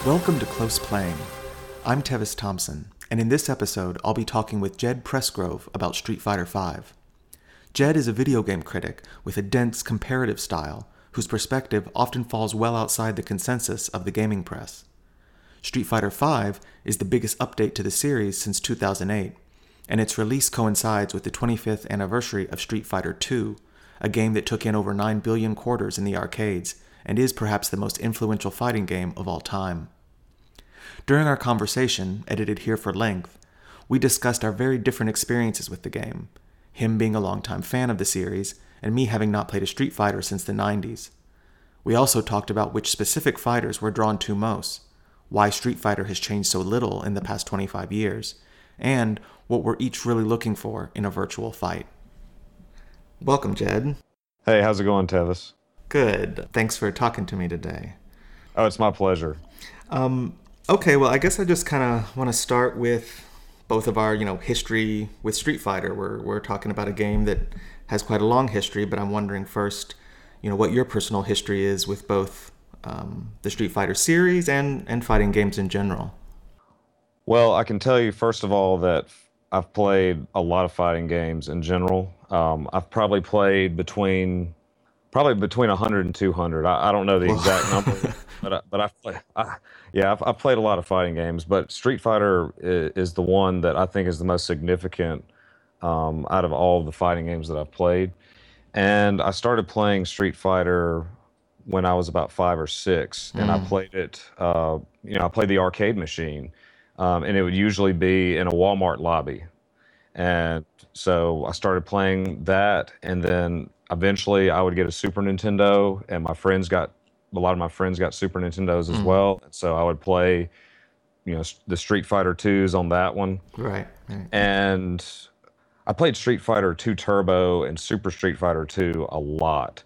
Welcome to Close Playing. I'm Tevis Thompson, and in this episode, I'll be talking with Jed Pressgrove about Street Fighter V. Jed is a video game critic with a dense comparative style, whose perspective often falls well outside the consensus of the gaming press. Street Fighter V is the biggest update to the series since 2008, and its release coincides with the 25th anniversary of Street Fighter II, a game that took in over 9 billion quarters in the arcades, and is perhaps the most influential fighting game of all time. During our conversation, edited here for length, we discussed our very different experiences with the game, him being a longtime fan of the series, and me having not played a Street Fighter since the 90s. We also talked about which specific fighters we're drawn to most, why Street Fighter has changed so little in the past 25 years, and what we're each really looking for in a virtual fight. Welcome, Jed. Hey, how's it going, Tevis? Good. Thanks for talking to me today. Oh, it's my pleasure. Okay, well, I guess I just kind of want to start with both of our, history with Street Fighter. We're talking about a game that has quite a long history, but I'm wondering first, what your personal history is with both the Street Fighter series and fighting games in general. Well, I can tell you, first of all, that I've played a lot of fighting games in general. I've probably played between 100 and 200. I don't know the exact number, but I've played a lot of fighting games. But Street Fighter is the one that I think is the most significant out of all of the fighting games that I've played. And I started playing Street Fighter when I was about 5 or 6, and I played it. I played the arcade machine, and it would usually be in a Walmart lobby. And so I started playing that, and then eventually I would get a Super Nintendo, and a lot of my friends got Super Nintendos as well. And so I would play, the Street Fighter 2s on that one. Right. And I played Street Fighter 2 Turbo and Super Street Fighter 2 a lot.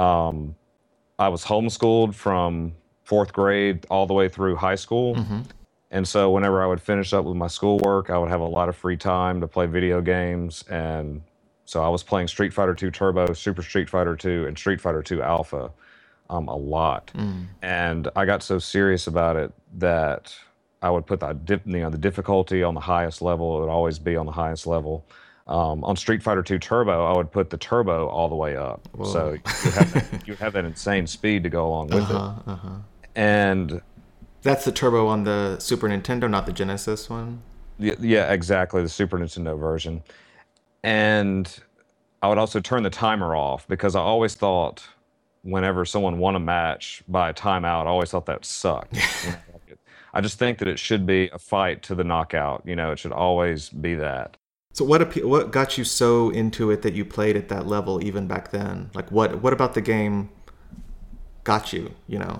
I was homeschooled from 4th grade all the way through high school. And so whenever I would finish up with my schoolwork, I would have a lot of free time to play video games. And so I was playing Street Fighter 2 Turbo, Super Street Fighter 2, and Street Fighter 2 Alpha a lot. And I got so serious about it that I would put the difficulty on the highest level. It would always be on the highest level. On Street Fighter 2 Turbo, I would put the turbo all the way up. Whoa. So you have that insane speed to go along with it. And that's the turbo on the Super Nintendo, not the Genesis one? yeah, exactly, the Super Nintendo version. And I would also turn the timer off because I always thought whenever someone won a match by a timeout, I always thought that sucked. I just think that it should be a fight to the knockout. It should always be that. So what got you so into it that you played at that level even back then? Like what about the game got you,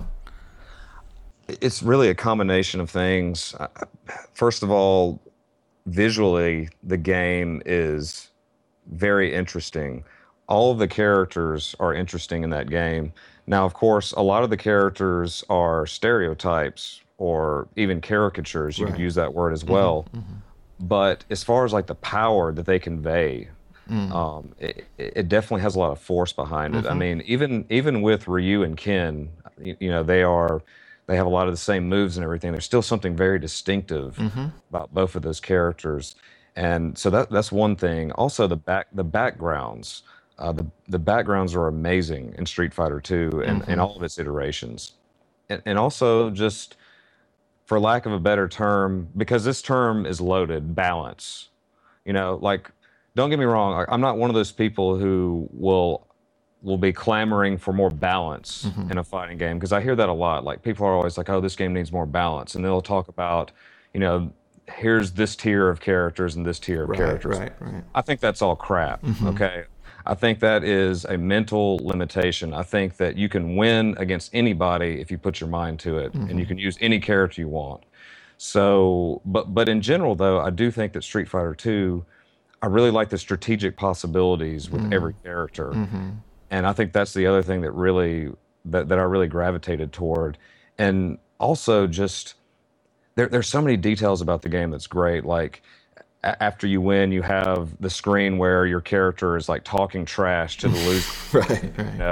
It's really a combination of things. First of all, visually, the game is very interesting. All of the characters are interesting in that game. Now, of course, a lot of the characters are stereotypes or even caricatures. You could use that word as well. But as far as like the power that they convey, it definitely has a lot of force behind it. I mean, even with Ryu and Ken, they have a lot of the same moves and everything. There's still something very distinctive about both of those characters. And so that's one thing. Also, the backgrounds. The backgrounds are amazing in Street Fighter 2 and all of its iterations. And also, just for lack of a better term, because this term is loaded, balance. Don't get me wrong, I'm not one of those people who will be clamoring for more balance in a fighting game, because I hear that a lot. Like, people are always like, oh, this game needs more balance. And they'll talk about, here's this tier of characters and this tier of characters. Right. I think that's all crap, okay? I think that is a mental limitation. I think that you can win against anybody if you put your mind to it, and you can use any character you want. So, but in general, though, I do think that Street Fighter 2, I really like the strategic possibilities with every character. And I think that's the other thing that I really gravitated toward. And also just, there's so many details about the game that's great. Like, after you win, you have the screen where your character is like talking trash to the loser. Right.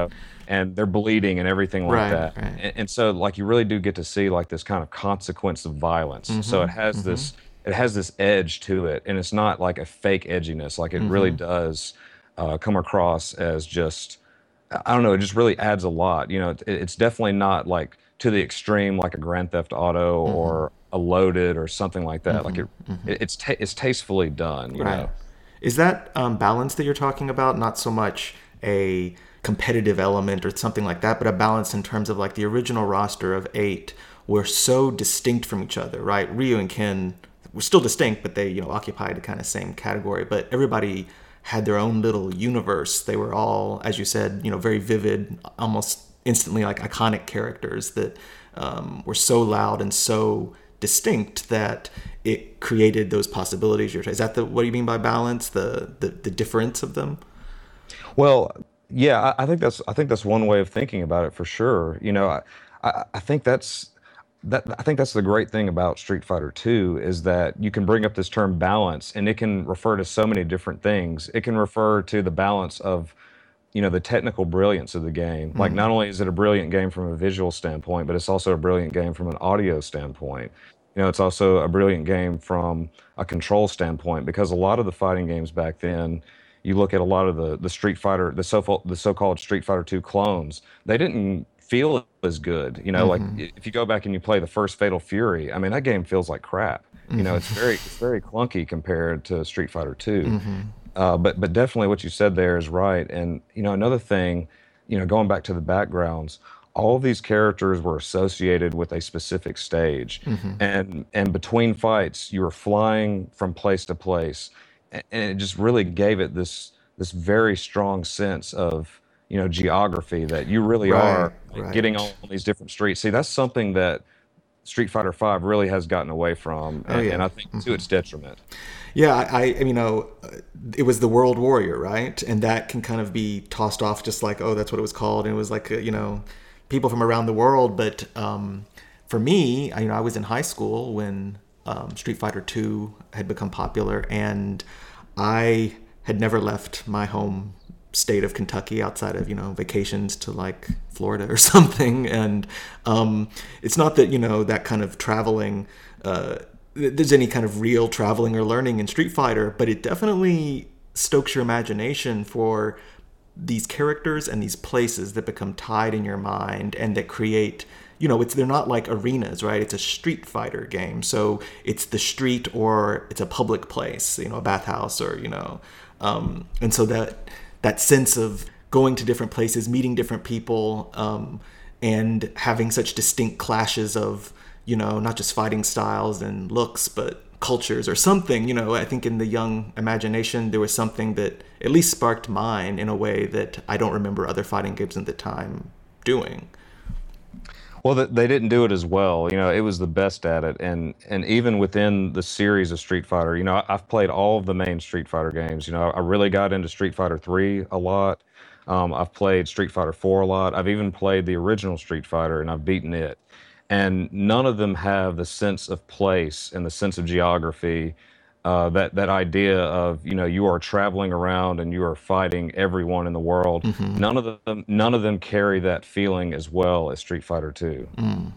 and they're bleeding and everything like Right, that. right. And so like you really do get to see like this kind of consequence of violence. So Mm-hmm. Mm-hmm. it has this edge to it, and it's not like a fake edginess. Like it really Mm-hmm. does come across as just I don't know. It just really adds a lot. You know, it's definitely not like to the extreme like a Grand Theft Auto Mm-hmm. or a Loaded or something like that. Like Mm-hmm. Mm-hmm. it's tastefully done. You Right. know. Is that balance that you're talking about not so much a competitive element or something like that, but a balance in terms of like the original roster of eight were so distinct from each other, right? Ryu and Ken were still distinct, but they, occupied the kind of same category. But everybody had their own little universe. They were all, as you said, very vivid, almost instantly like iconic characters that were so loud and so distinct that it created those possibilities. Is that the what do you mean by balance? The difference of them? Well, yeah, I think that's one way of thinking about it for sure. You know, I think I think that's the great thing about Street Fighter 2 is that you can bring up this term balance and it can refer to so many different things. It can refer to the balance of, you know, the technical brilliance of the game. Like Mm, not only is it a brilliant game from a visual standpoint, but it's also a brilliant game from an audio standpoint. You know, it's also a brilliant game from a control standpoint because a lot of the fighting games back then, you look at a lot of the Street Fighter, the so-called Street Fighter 2 clones, they didn't feel as good. You know, like mm-hmm, if you go back and you play the first Fatal Fury, I mean that game feels like crap. You know, it's very clunky compared to Street Fighter 2. mm-hmm, But definitely what you said there is right. And you know, another thing, you know, going back to the backgrounds, all of these characters were associated with a specific stage, mm-hmm. and between fights, you were flying from place to place, and it just really gave it this very strong sense of you know geography that you really Right, are like, getting right. on these different streets. See, that's something that Street Fighter Five really has gotten away from, Oh and yeah. I think to its detriment. Yeah, it was the World Warrior, right? And that can kind of be tossed off just like, oh, that's what it was called. And it was like, people from around the world. But for me, I was in high school when Street Fighter Two had become popular, and I had never left my home state of Kentucky outside of vacations to like Florida or something. And it's not that that kind of traveling. There's any kind of real traveling or learning in Street Fighter, but it definitely stokes your imagination for these characters and these places that become tied in your mind and that create they're not like arenas, right? It's a Street Fighter game, so it's the street or it's a public place, a bathhouse or and so that sense of going to different places, meeting different people, and having such distinct clashes of not just fighting styles and looks, but cultures or something. I think in the young imagination, there was something that at least sparked mine in a way that I don't remember other fighting games at the time doing. Well, they didn't do it as well. You know, it was the best at it, and even within the series of Street Fighter, you know, I've played all of the main Street Fighter games. You know, I really got into Street Fighter 3 a lot. I've played Street Fighter 4 a lot. I've even played the original Street Fighter, and I've beaten it. And none of them have the sense of place and the sense of geography that idea of you know you are traveling around and you are fighting everyone in the world. Mm-hmm. None of them carry that feeling as well as Street Fighter 2.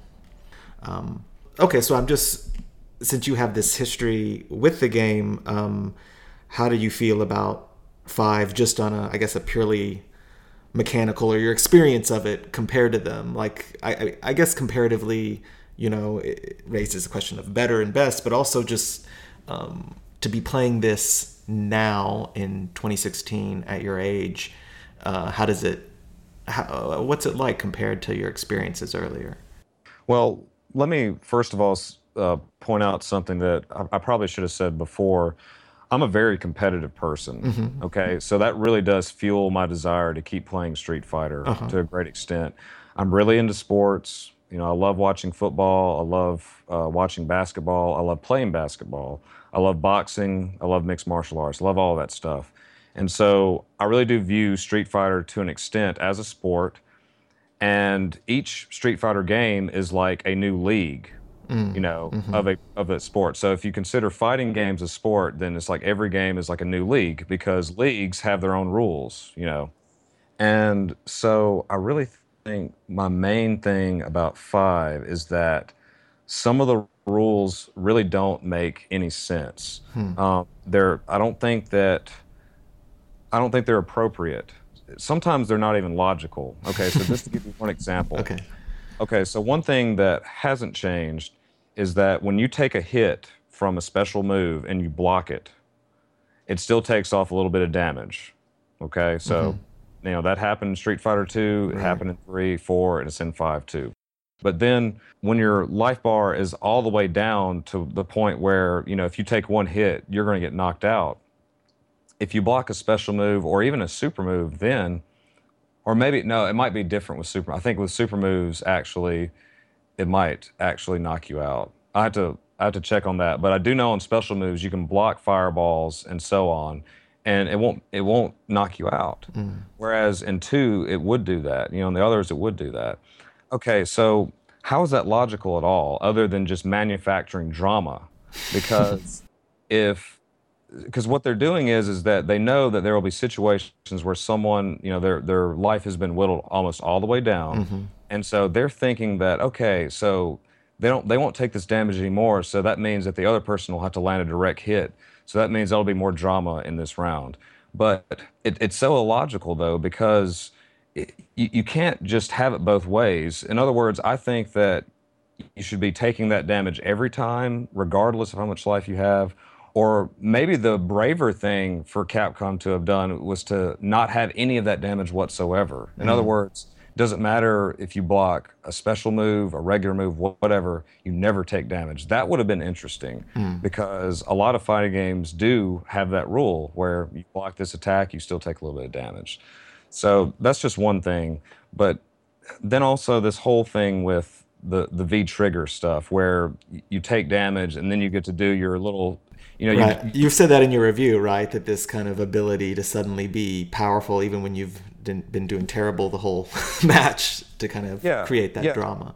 Okay, so I'm just since you have this history with the game, how do you feel about five? Just on I guess, a purely mechanical or your experience of it compared to them. Like I guess comparatively, it raises the question of better and best, but also just to be playing this now in 2016 at your age. How does it? What's it like compared to your experiences earlier? Well, let me first of all point out something that I probably should have said before. I'm a very competitive person. Mm-hmm. Okay, so that really does fuel my desire to keep playing Street Fighter Uh-huh. to a great extent. I'm really into sports. You know, I love watching football. I love watching basketball. I love playing basketball. I love boxing. I love mixed martial arts. I love all that stuff. And so I really do view Street Fighter to an extent as a sport. And each Street Fighter game is like a new league, you know, Mm-hmm. of a sport. So if you consider fighting games a sport, then it's like every game is like a new league because leagues have their own rules, you know. And so I really think my main thing about five is that some of the rules really don't make any sense. Hmm. They're I don't think they're appropriate. Sometimes they're not even logical. Okay, so just to give you one example. Okay. Okay, so one thing that hasn't changed is that when you take a hit from a special move and you block it, it still takes off a little bit of damage. Okay, Mm-hmm. so that happened in Street Fighter 2, it Right. happened in 3, 4, and it's in 5 too. But then when your life bar is all the way down to the point where, if you take one hit, you're going to get knocked out. If you block a special move or even a super move, then, or maybe, no, it might be different with super. I think with super moves, actually, it might actually knock you out. I have to check on that, but I do know on special moves you can block fireballs and so on, and it won't knock you out. Mm. Whereas in two, it would do that. In the others, it would do that. Okay, so how is that logical at all, other than just manufacturing drama? Because if because what they're doing is that they know that there will be situations where someone, their life has been whittled almost all the way down, Mm-hmm. and so they're thinking that, okay, so they won't take this damage anymore, so that means that the other person will have to land a direct hit, so that means there'll be more drama in this round. But it's so illogical though, because you can't just have it both ways. In other words, I think that you should be taking that damage every time, regardless of how much life you have. Or maybe the braver thing for Capcom to have done was to not have any of that damage whatsoever. In other Mm. words, doesn't matter if you block a special move, a regular move, whatever, you never take damage. That would have been interesting, Mm. because a lot of fighting games do have that rule where you block this attack, you still take a little bit of damage. So that's just one thing. But then also this whole thing with the V trigger stuff, where you take damage and then you get to do your little, Right. You've said that in your review, right? That this kind of ability to suddenly be powerful, even when you've been doing terrible the whole match, to kind of yeah, create that yeah, drama.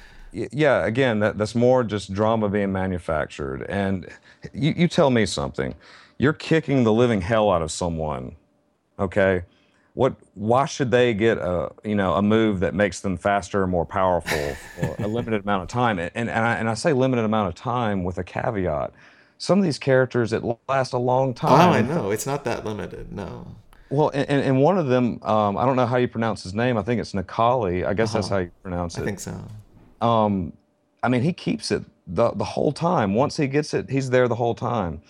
yeah. Again, that's more just drama being manufactured. And you tell me something. You're kicking the living hell out of someone, okay? Why should they get a move that makes them faster and more powerful for a limited amount of time? And I say limited amount of time with a caveat. Some of these characters, it last a long Oh, time. I In know. fact, It's not that limited. No. well, and one of them, I don't know how you pronounce his name. I think it's Nikali. I guess that's Uh-huh. how you pronounce I it. think so. Um, I mean, he keeps it the whole time. Once he gets it, he's there the whole time.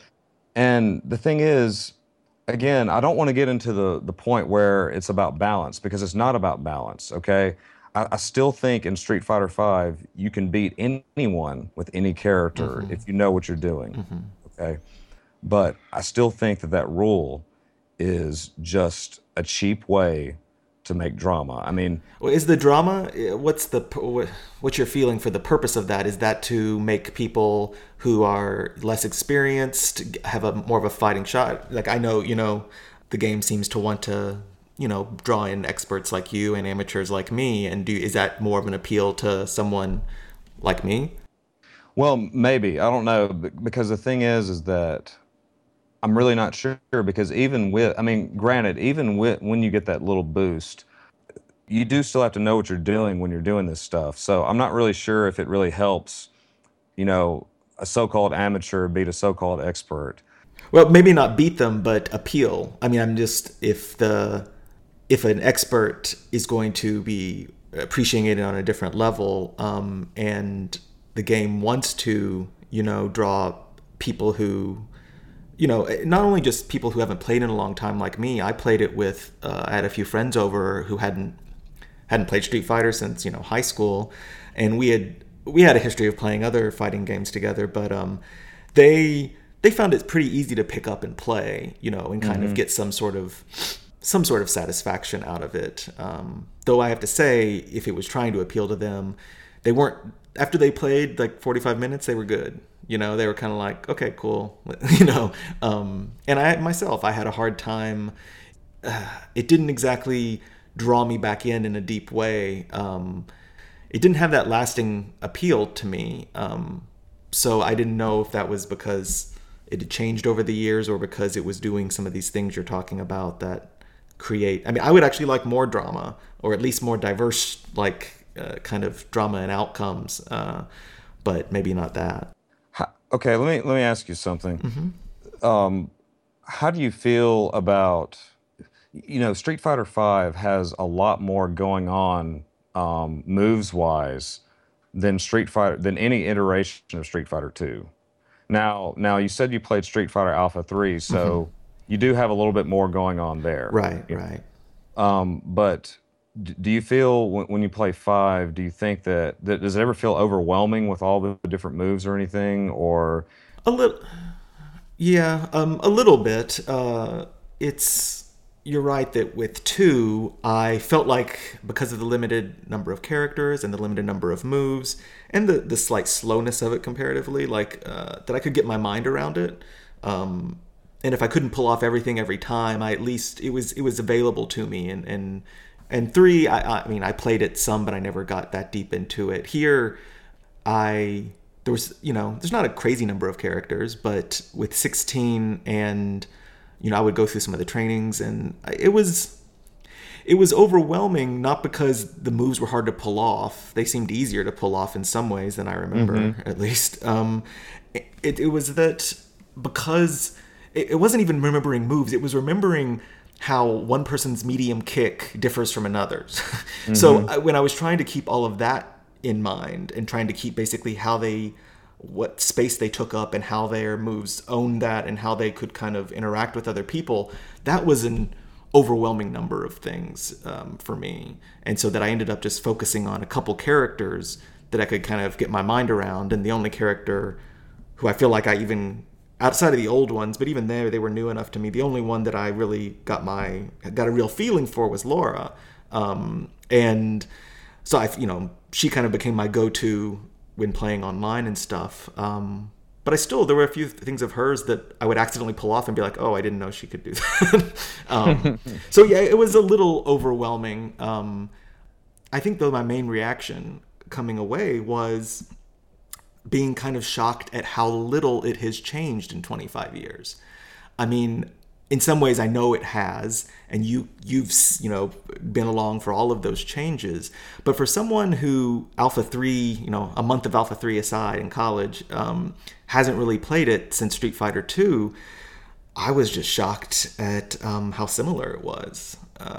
And the thing is, again, I don't want to get into the point where it's about balance, because it's not about balance, okay? I still think in Street Fighter V, you can beat anyone with any character Mm-hmm. if you know what you're doing, Mm-hmm. okay? But I still think that that rule is just a cheap way to make drama. I mean, Well, is the drama? What's your feeling for the purpose of that? Is that to make people who are less experienced have a more of a fighting shot? Like I know, the game seems to want to, draw in experts like you and amateurs like me. And is that more of an appeal to someone like me? well, maybe. I don't know, because the thing is that I'm really not sure, because even with, I mean, granted, even with when you get that little boost, you do still have to know what you're doing when you're doing this stuff. So I'm not really sure if it really helps, you know, a so-called amateur beat a so-called expert. Well, maybe not beat them, but appeal. I mean, I'm just if an expert is going to be appreciating it on a different level, and the game wants to, draw people who, not only just people who haven't played in a long time like me. I played it with, I had a few friends over who hadn't played Street Fighter since high school, and we had a history of playing other fighting games together, but they found it pretty easy to pick up and play, and kind of Hmm. get some sort of satisfaction out of it. Though I have to say, if it was trying to appeal to them, they weren't. After they played like 45 minutes, they were good. They were kind of like, okay, cool. And I myself, I had a hard time. It didn't exactly draw me back in a deep way. It didn't have that lasting appeal to me. So I didn't know if that was because it had changed over the years or because it was doing some of these things you're talking about that create. I mean, I would actually like more drama, or at least more diverse, like kind of drama and outcomes, but maybe not that. Okay, let me ask you something. Um, how do you feel about, Street Fighter V has a lot more going on, moves wise, than any iteration of Street Fighter 2. Now you said you played Street Fighter Alpha 3, Hmm. so you do have a little bit more going on there. Right, right. But do you feel when you play 5, do you think that does it ever feel overwhelming with all the different moves or anything? Or A little, yeah, a little bit. It's You're right that with two, I felt like because of the limited number of characters and the limited number of moves and the slight slowness of it comparatively, like that I could get my mind around it. Um, and if I couldn't pull off everything every time, I at least it was available to me. And three, I mean, I played it some, but I never got that deep into it. Here, I there was there's not a crazy number of characters, but with 16, and I would go through some of the trainings, and it was overwhelming, not because the moves were hard to pull off. They seemed easier to pull off in some ways than I remember, hmm at least. It was that because it wasn't even remembering moves, it was remembering how one person's medium kick differs from another's. So hmm when I was trying to keep all of that in mind and trying to keep basically what space they took up and how their moves owned that and how they could kind of interact with other people, that was an overwhelming number of things for me. And so that I ended up just focusing on a couple characters that I could kind of get my mind around. And the only character who I feel like I even outside of the old ones, but even there they were new enough to me. The only one that I really got a real feeling for was Laura, and so she kind of became my go-to when playing online and stuff. But there were a few things of hers that I would accidentally pull off and be like, oh, I didn't know she could do that. So yeah, it was a little overwhelming. I think though my main reaction coming away was being kind of shocked at how little it has changed in 25 years. I mean, in some ways I know it has, and you've been along for all of those changes. But for someone who Alpha 3, a month of Alpha 3 aside in college, hasn't really played it since Street Fighter 2, I was just shocked at how similar it was.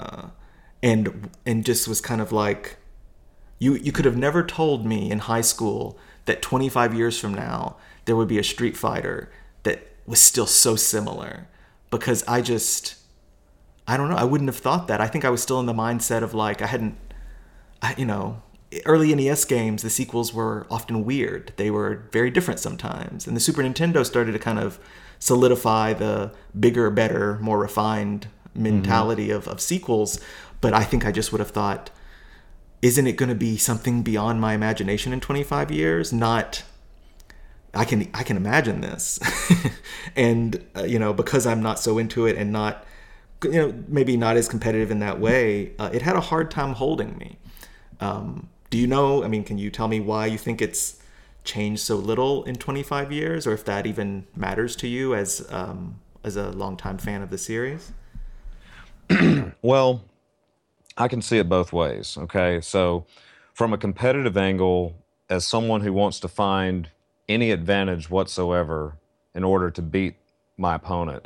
And just was kind of like, you could have never told me in high school that 25 years from now there would be a Street Fighter that was still so similar, because I don't know, I wouldn't have thought that. I think I was still in the mindset of like I hadn't I, you know early NES games, the sequels were often weird. They were very different sometimes. And the Super Nintendo started to kind of solidify the bigger, better, more refined hmm mentality of sequels. But I think I just would have thought, isn't it going to be something beyond my imagination in 25 years? Not, I can imagine this. And because I'm not so into it and not maybe not as competitive in that way, it had a hard time holding me. Do you know? I mean, can you tell me why you think it's changed so little in 25 years, or if that even matters to you as a longtime fan of the series? Well, I can see it both ways. Okay. So, from a competitive angle, as someone who wants to find any advantage whatsoever in order to beat my opponent,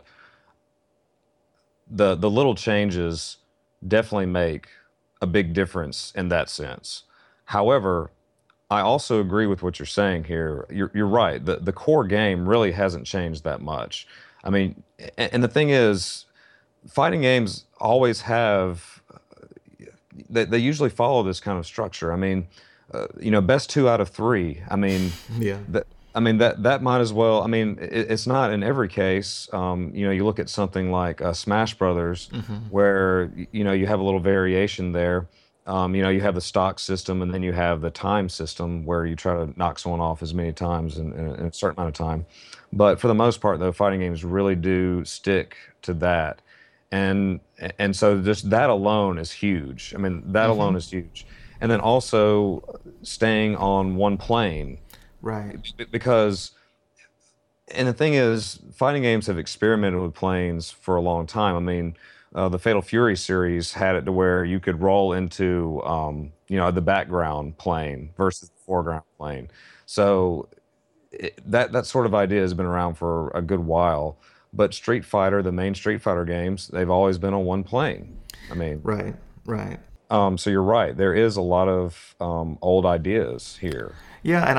the little changes definitely make a big difference in that sense. However, I also agree with what you're saying here. You're right. The core game really hasn't changed that much. I mean, and the thing is, fighting games always have they usually follow this kind of structure. I mean, best two out of three. I mean, Yeah. that that might as well. I mean, it's not in every case. You look at something like Smash Brothers, Hmm. where you have a little variation there. You have the stock system, and then you have the time system, where you try to knock someone off as many times in a certain amount of time. But for the most part, though, fighting games really do stick to that, and so just that alone is huge. I mean, that alone Hmm. is huge. And then also staying on one plane, Right. because and the thing is, fighting games have experimented with planes for a long time. I mean, The Fatal Fury series had it to where you could roll into, the background plane versus the foreground plane. So that sort of idea has been around for a good while. But Street Fighter, the main Street Fighter games, they've always been on one plane. I mean, Right, right. so you're right. There is a lot of old ideas here. Yeah, and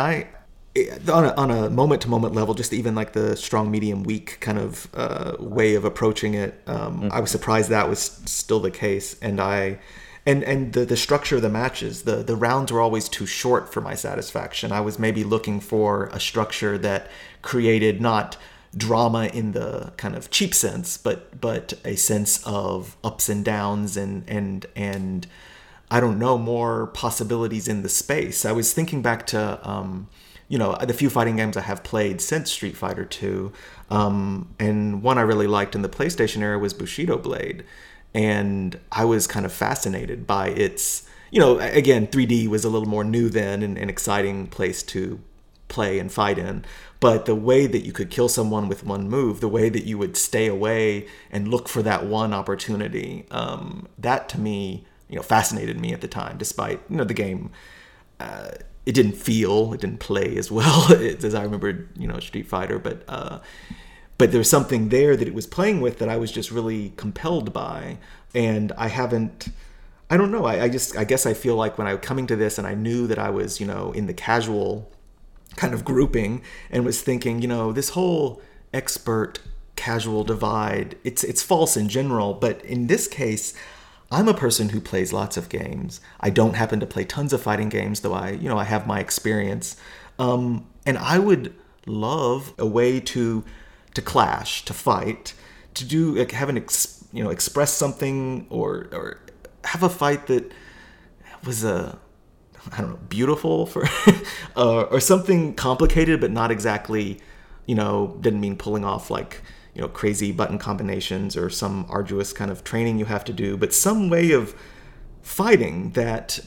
on a moment to moment level, just even like the strong, medium, weak kind of way of approaching it, I was Mhm. surprised that was still the case. And the structure of the matches, the rounds were always too short for my satisfaction. I was maybe looking for a structure that created not drama in the kind of cheap sense, but a sense of ups and downs and I don't know, more possibilities in the space. I was thinking back to the few fighting games I have played since Street Fighter 2, and one I really liked in the PlayStation era was Bushido Blade, and I was kind of fascinated by its, again, 3D was a little more new then and an exciting place to play and fight in. But the way that you could kill someone with one move, the way that you would stay away and look for that one opportunity, that to me, fascinated me at the time. Despite the game, it didn't play as well as I remembered, Street Fighter, but there was something there that it was playing with that I was just really compelled by, and I don't know. I guess I feel like when I was coming to this and I knew that I was, in the casual kind of grouping and was thinking, this whole expert casual divide, it's false in general, but in this case, I'm a person who plays lots of games. I don't happen to play tons of fighting games, though I have my experience. And I would love a way to clash, to fight, to do like, have express something or have a fight that was I don't know, beautiful for or something complicated, but not exactly, didn't mean pulling off like, crazy button combinations or some arduous kind of training you have to do, but some way of fighting that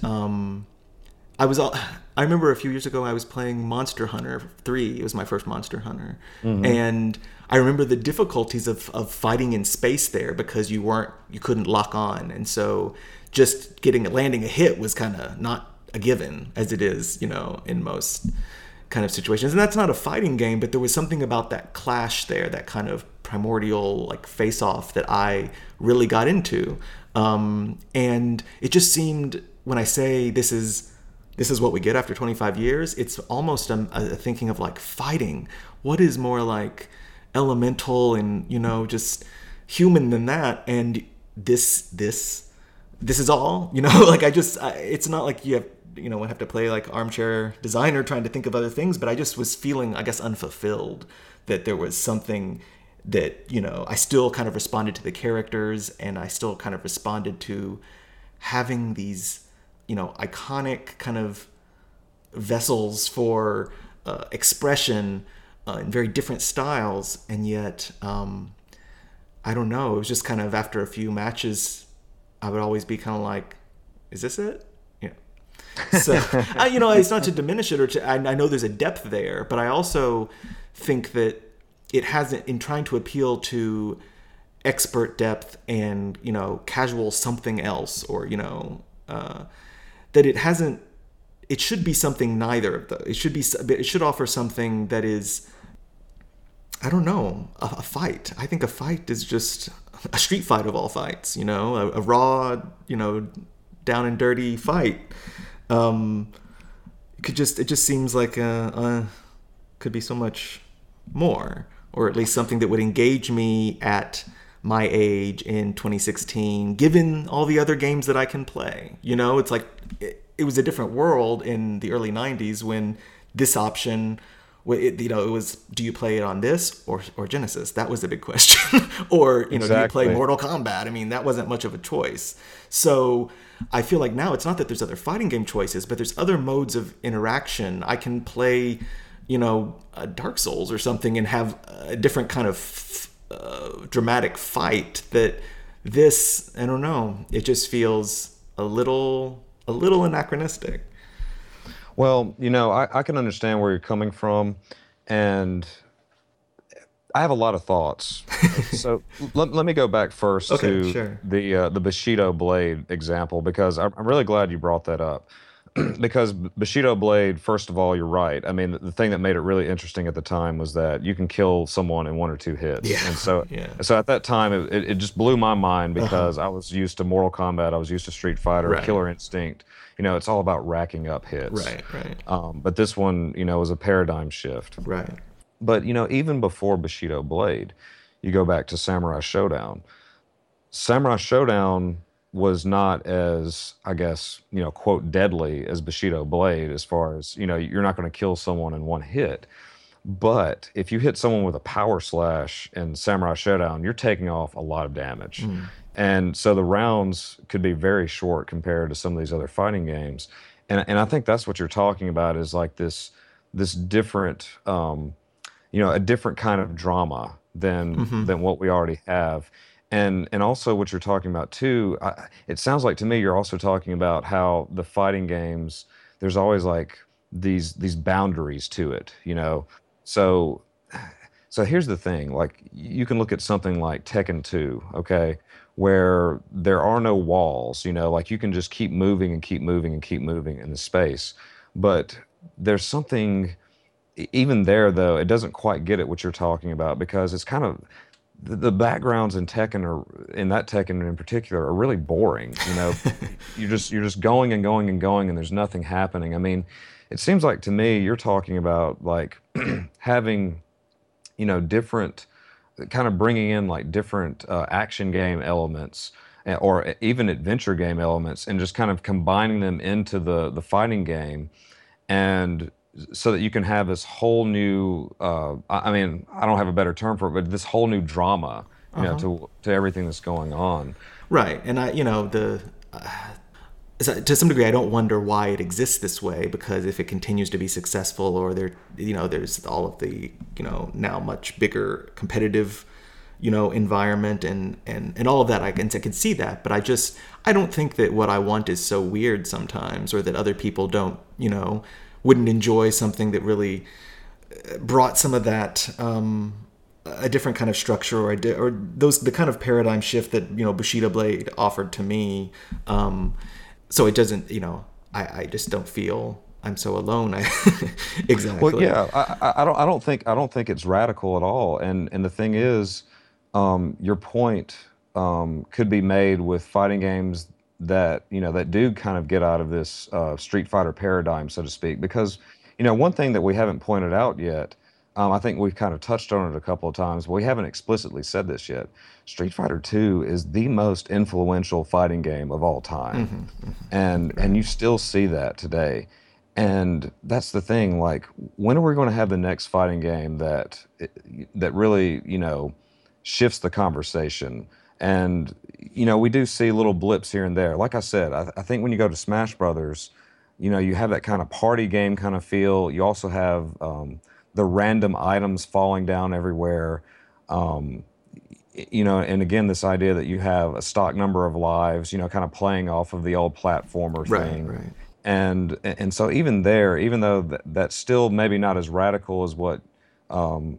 I remember a few years ago I was playing Monster Hunter 3. It was my first Monster Hunter. Hmm. And I remember the difficulties of fighting in space there because you couldn't lock on. And so just landing a hit was kind of not a given as it is, in most kind of situations. And that's not a fighting game, but there was something about that clash there, that kind of primordial like face off that I really got into. And it just seemed, when I say this is what we get after 25 years, it's almost a thinking of like fighting. What is more like elemental and, just human than that? And this is all, like it's not like you have to play like armchair designer trying to think of other things, but I just was feeling, I guess, unfulfilled, that there was something that, I still kind of responded to the characters, and I still kind of responded to having these, iconic kind of vessels for expression in very different styles. And yet, I don't know, it was just kind of after a few matches, I would always be kind of like, is this it? Yeah. So, it's not to diminish it I know there's a depth there, but I also think that it hasn't, in trying to appeal to expert depth and, casual something else, or, that it should be something neither of those. It should offer something that is, I don't know, a fight. I think a fight is just a street fight of all fights, a raw, down and dirty fight. It just seems like could be so much more, or at least something that would engage me at my age in 2016, given all the other games that I can play. It's like it was a different world in the early 90s when this option, it was, do you play it on this or Genesis? That was the big question. Or, do you play Exactly. Mortal Kombat? I mean, that wasn't much of a choice. So I feel like now it's not that there's other fighting game choices, but there's other modes of interaction. I can play, a Dark Souls or something and have a different kind of dramatic fight. That this, I don't know, it just feels a little anachronistic. Well, I can understand where you're coming from, and I have a lot of thoughts. So let me go back first Okay, to sure. the Bushido blade example because I'm really glad you brought that up. Because Bushido blade, first of all, you're right. I mean, the thing that made it really interesting at the time was that you can kill someone in one or two hits, Yeah, and so yeah. so at that time it just blew my mind Uh-huh. because I was used to Mortal Kombat, I was used to Street Fighter, Right, Killer Instinct. It's all about racking up hits. right. But this one, was a paradigm shift. Right. But even before Bushido Blade, you go back to Samurai Showdown. Samurai Showdown was not as, I guess, quote, deadly as Bushido Blade as far as, you're not going to kill someone in one hit. But if you hit someone with a power slash in Samurai Showdown, you're taking off a lot of damage. Mm. And so the rounds could be very short compared to some of these other fighting games. And I think that's what you're talking about is like this different a different kind of drama Hmm. than what we already have. And also what you're talking about too, it sounds like to me you're also talking about how the fighting games, there's always like these boundaries to it. So so here's the thing, like you can look at something like Tekken 2, okay, where there are no walls, like you can just keep moving and keep moving and keep moving in the space. But there's something even there though, it doesn't quite get at what you're talking about because it's kind of the backgrounds in Tekken are in that Tekken in particular are really boring. You're just going and going and going and there's nothing happening. I mean, it seems like to me you're talking about like having different kind of bringing in like different action game elements or even adventure game elements and just kind of combining them into the fighting game and so that you can have this whole new I mean I don't have a better term for it but this whole new drama Uh-huh. to everything that's going on. Right. And to some degree, I don't wonder why it exists this way because if it continues to be successful, or there's all of the, now much bigger competitive, environment and all of that. I can see that, but I don't think that what I want is so weird sometimes, or that other people don't, wouldn't enjoy something that really brought some of that. A different kind of structure, or those the kind of paradigm shift that Bushido Blade offered to me. So it doesn't, I just don't feel I'm so alone. Well, Exactly. yeah, I don't think it's radical at all. And the thing is, your point could be made with fighting games that do kind of get out of this Street Fighter paradigm, so to speak. Because one thing that we haven't pointed out yet, I think we've kind of touched on it a couple of times, but we haven't explicitly said this yet. Street Fighter 2 is the most influential fighting game of all time, and Right. you still see that today. And that's the thing, like, when are we going to have the next fighting game that really, shifts the conversation? And, we do see little blips here and there. Like I said, I think when you go to Smash Brothers, you have that kind of party game kind of feel. You also have the random items falling down everywhere. Um, and again, this idea that you have a stock number of lives, kind of playing off of the old platformer Right. thing. Right. And so even there, even though that's still maybe not as radical as what um,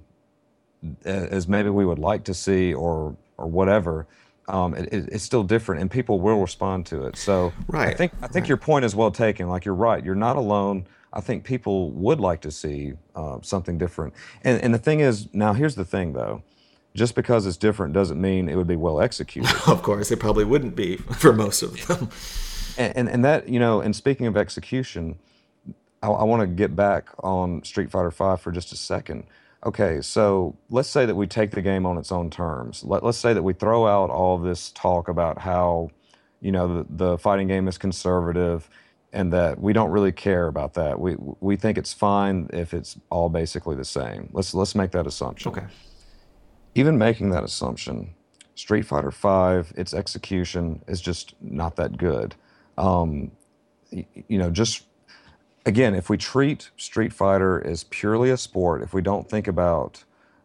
as maybe we would like to see or whatever, it's still different, and people will respond to it. So I Right. think I think Right. your point is well taken. Like you're right, you're not alone. I think people would like to see something different. And the thing is, now here's the thing though, just because it's different doesn't mean it would be well executed. Of course, it probably wouldn't be for most of them. And that and speaking of execution, I want to get back on Street Fighter V for just a second. Okay, so let's say that we take the game on its own terms. Let's say that we throw out all this talk about how, the fighting game is conservative and that we don't really care about that. We think it's fine if it's all basically the same. Let's make that assumption. Okay. Even making that assumption, Street Fighter V, its execution is just not that good. Um, just again, if we treat Street Fighter as purely a sport, if we don't think about,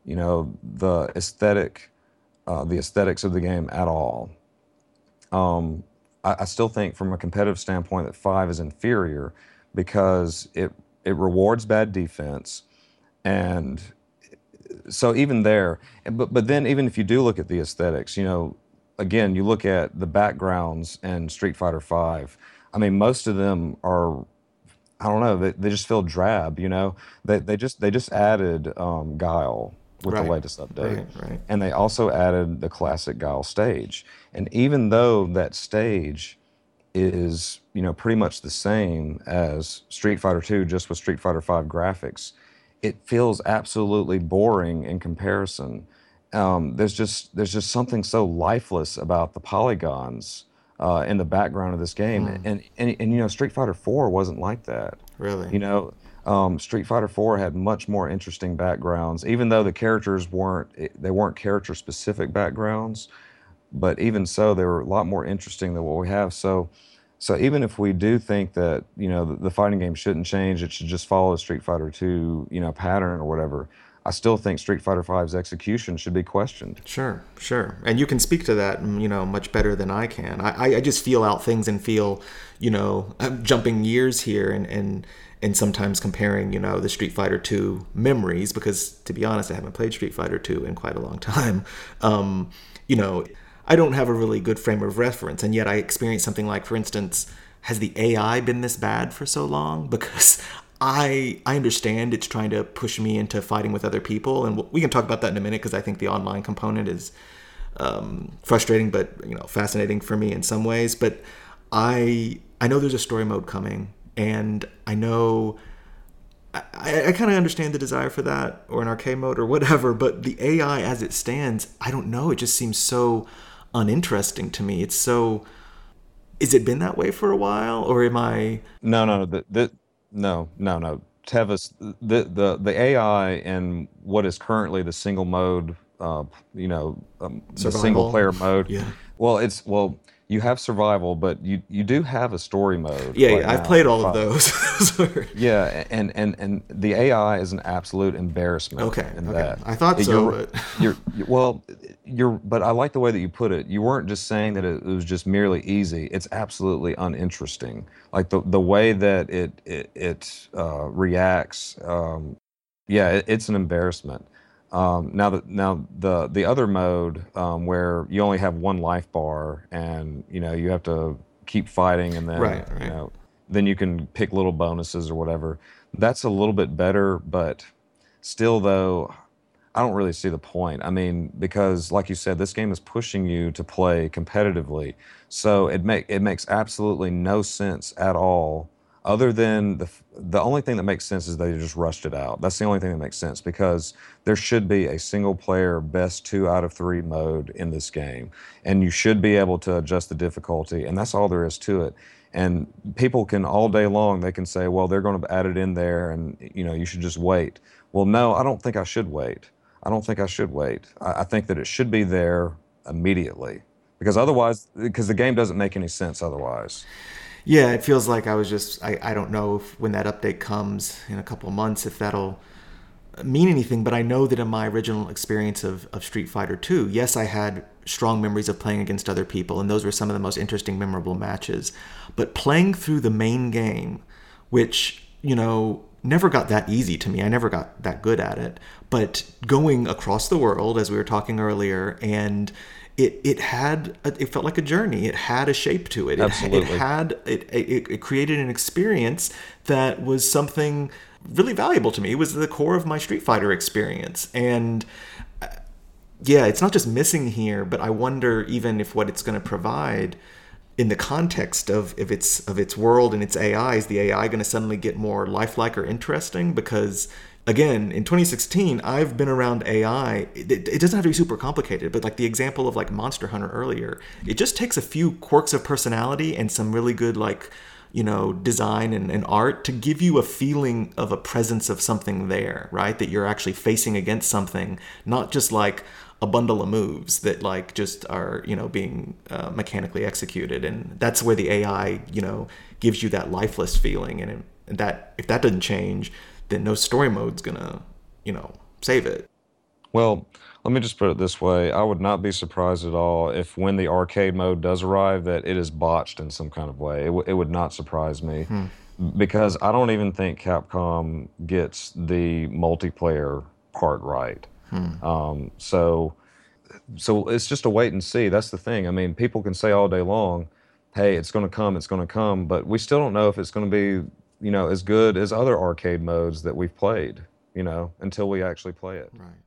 the aesthetics of the game at all, um, I still think from a competitive standpoint that five is inferior because it rewards bad defense and So even there, but then even if you do look at the aesthetics, again, you look at the backgrounds in Street Fighter Five. I mean, most of them are, I don't know, they just feel drab. They just added Guile with the Right, latest update, right, right. and they also added the classic Guile stage. And even though that stage is pretty much the same as Street Fighter 2, just with Street Fighter 5 graphics, it feels absolutely boring in comparison. There's just something so lifeless about the polygons in the background of this game, and Street Fighter 4 wasn't like that. Really. Street Fighter 4 had much more interesting backgrounds, even though the characters weren't character specific backgrounds, but even so, they were a lot more interesting than what we have. So even if we do think that the fighting game shouldn't change, it should just follow the Street Fighter 2 pattern or whatever. I still think Street Fighter 5's execution should be questioned. Sure, sure. And you can speak to that, much better than I can. I just feel out things and feel, I'm jumping years here and sometimes comparing, the Street Fighter 2 memories, because to be honest, I haven't played Street Fighter 2 in quite a long time. You know, I don't have a really good frame of reference, and yet I experienced something like, for instance, has the AI been this bad for so long? Because I understand it's trying to push me into fighting with other people, and we can talk about that in a minute because I think the online component is frustrating, but fascinating for me in some ways. But I know there's a story mode coming, and I know I kind of understand the desire for that, or an arcade mode or whatever. But the AI as it stands, I don't know. It just seems so uninteresting to me. It's so. Is it been that way for a while, or am I No, no, no, no. Tevis, the AI in what is currently the single mode, the single survival? player mode. Yeah. Well, you have survival, but you do have a story mode Yeah, right yeah, I've now played in all of five. those. Yeah, and the AI is an absolute embarrassment Okay, in okay. that. I thought so, You're, but well, but I like the way that you put it. You weren't just saying that it was just merely easy. It's absolutely uninteresting. Like the way that it reacts. Yeah, it's an embarrassment. Now the other mode where you only have one life bar and you have to keep fighting and then right, right. then you can pick little bonuses or whatever. That's a little bit better, but still though, I don't really see the point. I mean, because like you said, this game is pushing you to play competitively. So it makes absolutely no sense at all. Other than the only thing that makes sense is they just rushed it out. That's the only thing that makes sense because there should be a single player best 2 out of 3 mode in this game. And you should be able to adjust the difficulty, and that's all there is to it. And people can all day long, they can say, well, they're going to add it in there and you should just wait. Well, no, I don't think I should wait. I don't think I should wait. I think that it should be there immediately because the game doesn't make any sense otherwise. Yeah, it feels like I don't know if when that update comes in a couple of months if that'll mean anything, but I know that in my original experience of Street Fighter 2, yes, I had strong memories of playing against other people, and those were some of the most interesting, memorable matches. But playing through the main game, which, never got that easy to me, I never got that good at it, but going across the world, as we were talking earlier, and it felt like a journey. It had a shape to it. Absolutely. It created an experience that was something really valuable to me. It was the core of my Street Fighter experience. And yeah, it's not just missing here, but I wonder even if what it's going to provide in the context of its world and its AI, is the AI going to suddenly get more lifelike or interesting? Because again, in 2016, I've been around AI. It doesn't have to be super complicated, but like the example of like Monster Hunter earlier, it just takes a few quirks of personality and some really good like design and art to give you a feeling of a presence of something there, right? That you're actually facing against something, not just like a bundle of moves that like just are being mechanically executed. And that's where the AI gives you that lifeless feeling. And that if that doesn't change, then no story mode's gonna save it. Well, let me just put it this way. I would not be surprised at all if when the arcade mode does arrive that it is botched in some kind of way. It would not surprise me because I don't even think Capcom gets the multiplayer part right. Hmm. So it's just a wait and see. That's the thing. I mean, people can say all day long, "Hey, it's going to come," but we still don't know if it's going to be, as good as other arcade modes that we've played, until we actually play it. Right.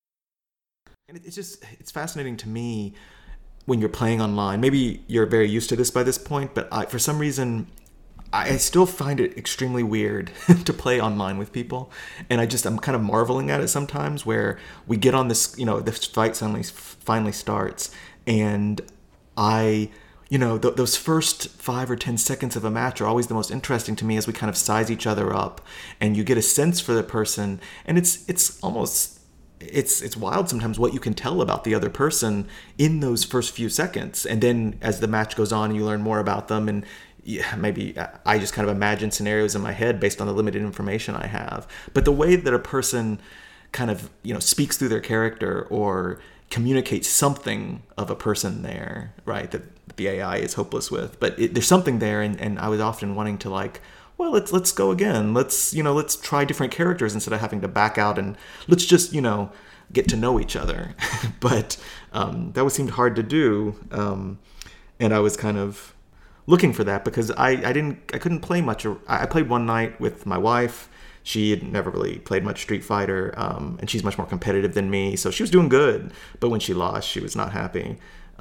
And it's just it's fascinating to me when you're playing online. Maybe you're very used to this by this point, but for some reason, I still find it extremely weird to play online with people, and I'm kind of marveling at it sometimes. Where we get on this, this fight finally starts, and I. Those first 5 or 10 seconds of a match are always the most interesting to me as we kind of size each other up, and you get a sense for the person, and it's almost it's wild sometimes what you can tell about the other person in those first few seconds, and then as the match goes on you learn more about them, and yeah, maybe I just kind of imagine scenarios in my head based on the limited information I have. But the way that a person kind of speaks through their character or communicates something of a person there, right, that the AI is hopeless with, but there's something there, and I was often wanting to like, well, let's go again. Let's try different characters instead of having to back out, and let's just get to know each other. But that seemed hard to do, and I was kind of looking for that because I couldn't play much. I played one night with my wife. She had never really played much Street Fighter, and she's much more competitive than me, so she was doing good. But when she lost, she was not happy.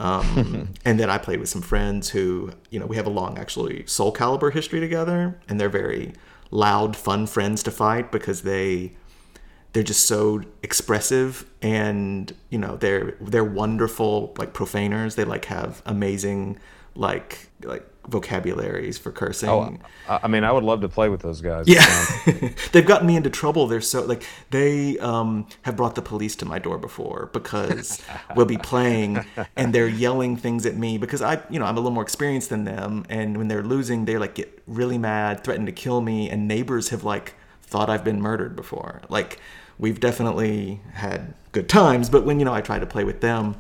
And then I played with some friends who, we have a long, actually, Soul Calibur history together, and they're very loud, fun friends to fight because they're just so expressive, and they're wonderful like profaners. They like have amazing like vocabularies for Oh, cursing. I mean, I would love to play with those guys. Yeah, they've gotten me into trouble. They're so like they have brought the police to my door before because we'll be playing and they're yelling things at me because I'm a little more experienced than them, and when they're losing, they like get really mad, threaten to kill me, and neighbors have like thought I've been murdered before. Like we've definitely had good times, but when I try to play with them,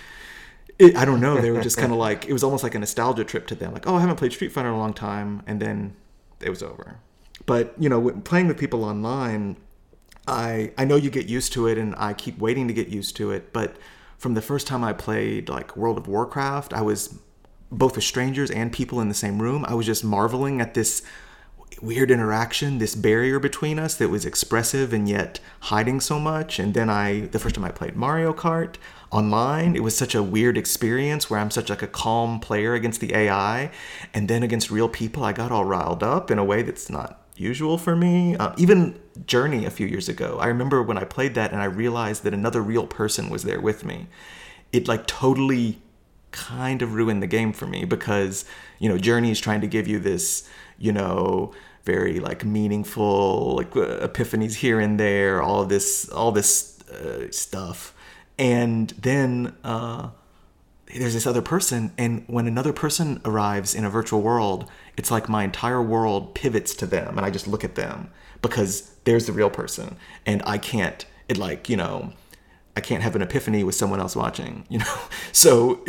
I don't know. They were just kind of like, it was almost like a nostalgia trip to them. Like, oh, I haven't played Street Fighter in a long time. And then it was over. But, playing with people online, I know you get used to it and I keep waiting to get used to it. But from the first time I played like World of Warcraft, I was both with strangers and people in the same room. I was just marveling at this weird interaction, this barrier between us that was expressive and yet hiding so much. And then the first time I played Mario Kart online, it was such a weird experience where I'm such like a calm player against the AI, and then against real people, I got all riled up in a way that's not usual for me. Even Journey a few years ago, I remember when I played that and I realized that another real person was there with me. It like totally kind of ruined the game for me because Journey is trying to give you this very like meaningful like epiphanies here and there, all this stuff, and then there's this other person, and when another person arrives in a virtual world, it's like my entire world pivots to them and I just look at them because there's the real person, and I can't I can't have an epiphany with someone else watching. So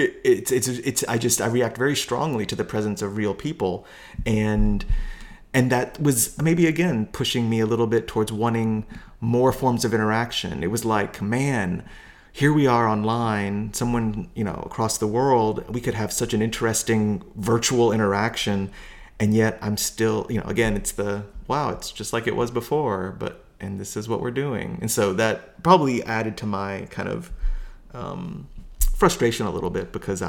I react very strongly to the presence of real people, and that was maybe again pushing me a little bit towards wanting more forms of interaction. It was like, man, here we are online, someone across the world, we could have such an interesting virtual interaction, and yet I'm still again, it's the wow, it's just like it was before, and this is what we're doing. And so that probably added to my kind of frustration a little bit because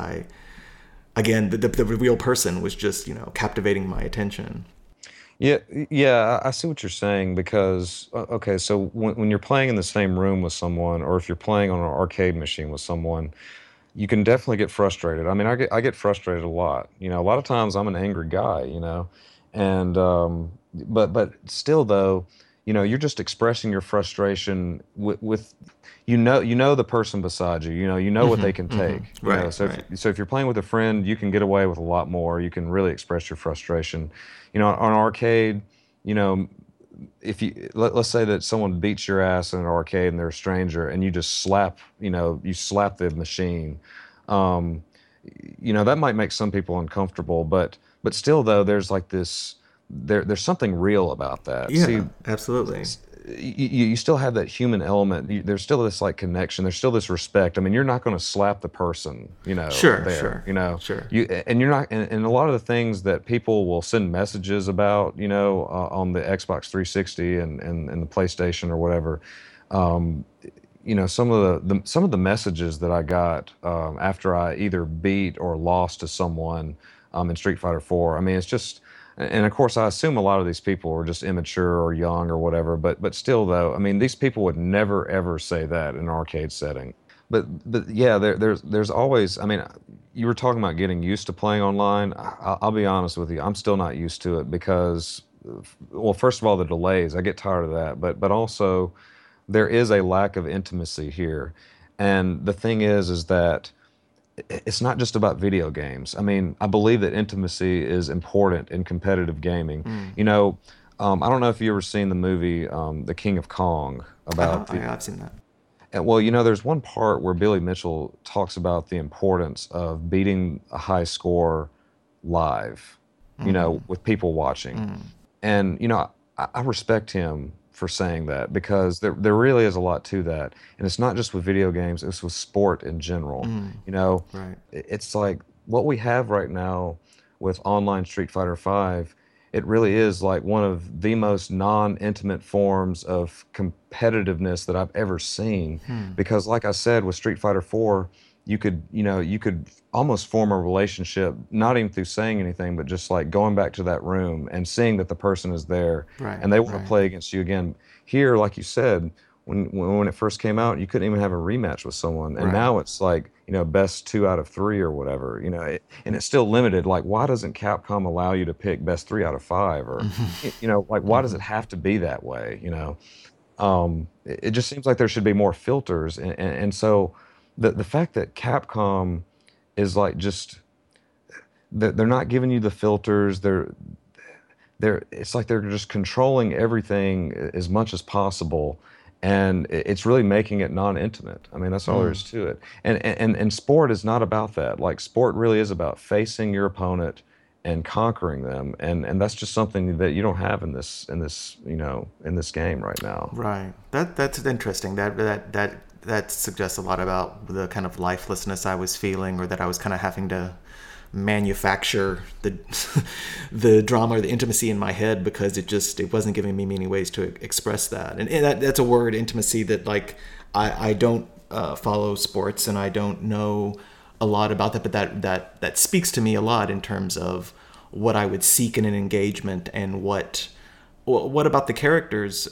the real person was just captivating my attention. Yeah, yeah, I see what you're saying because okay, so when you're playing in the same room with someone, or if you're playing on an arcade machine with someone, you can definitely get frustrated. I mean, I get frustrated a lot. A lot of times I'm an angry guy, and but still though, you're just expressing your frustration with the person beside you. You know what they can take. Right, So right. if you're playing with a friend, you can get away with a lot more. You can really express your frustration. On arcade, you know, if let's say that someone beats your ass in an arcade and they're a stranger and you just you slap the machine, um, that might make some people uncomfortable, but still though, there's like this, there's something real about that. See, Yeah, absolutely. you still have that human element. There's still this like connection. There's still this respect. I mean, you're not going to slap the person, Sure, there, sure, sure. and you're not, and a lot of the things that people will send messages about, on the Xbox 360 and the PlayStation or whatever. Um, some of the messages that I got after I either beat or lost to someone in Street Fighter 4. I mean, it's just, and of course, I assume a lot of these people are just immature or young or whatever. But still, though, I mean, these people would never ever say that in an arcade setting. But yeah, there's always. I mean, you were talking about getting used to playing online. I'll be honest with you, I'm still not used to it because, well, first of all, the delays. I get tired of that. But also there is a lack of intimacy here. And the thing is that it's not just about video games. I mean, I believe that intimacy is important in competitive gaming. Mm. You know, I don't know if you ever seen the movie The King of Kong Uh-huh. about the. I've seen that. And, well, there's one part where Billy Mitchell talks about the importance of beating a high score live, Mm. with people watching. Mm. And I respect him for saying that because there really is a lot to that, and it's not just with video games; it's with sport in general. Mm. You know, Right. it's like what we have right now with online Street Fighter V. It really is like one of the most non-intimate forms of competitiveness that I've ever seen. Hmm. Because, like I said, with Street Fighter 4, you could almost form a relationship, not even through saying anything, but just like going back to that room and seeing that the person is there Right. and they want to Right. play against you again. Here, like you said, when it first came out, you couldn't even have a rematch with someone, and Right. now it's like best 2 out of 3 or whatever. And it's still limited. Like, why doesn't Capcom allow you to pick best 3 out of 5, or like why does Hmm. it have to be that way? It just seems like there should be more filters, and so the fact that Capcom is like just they're not giving you the filters. They're it's like they're just controlling everything as much as possible, and it's really making it non-intimate. I mean, that's all there Mm. is to it. And sport is not about that. Like, sport really is about facing your opponent and conquering them, and that's just something that you don't have in this game right now. Right. That's interesting. That suggests a lot about the kind of lifelessness I was feeling, or that I was kind of having to manufacture the the drama or the intimacy in my head, because it wasn't giving me many ways to express that. And that's a word, intimacy, that like I don't follow sports and I don't know a lot about that, but that speaks to me a lot in terms of what I would seek in an engagement, and what about the characters?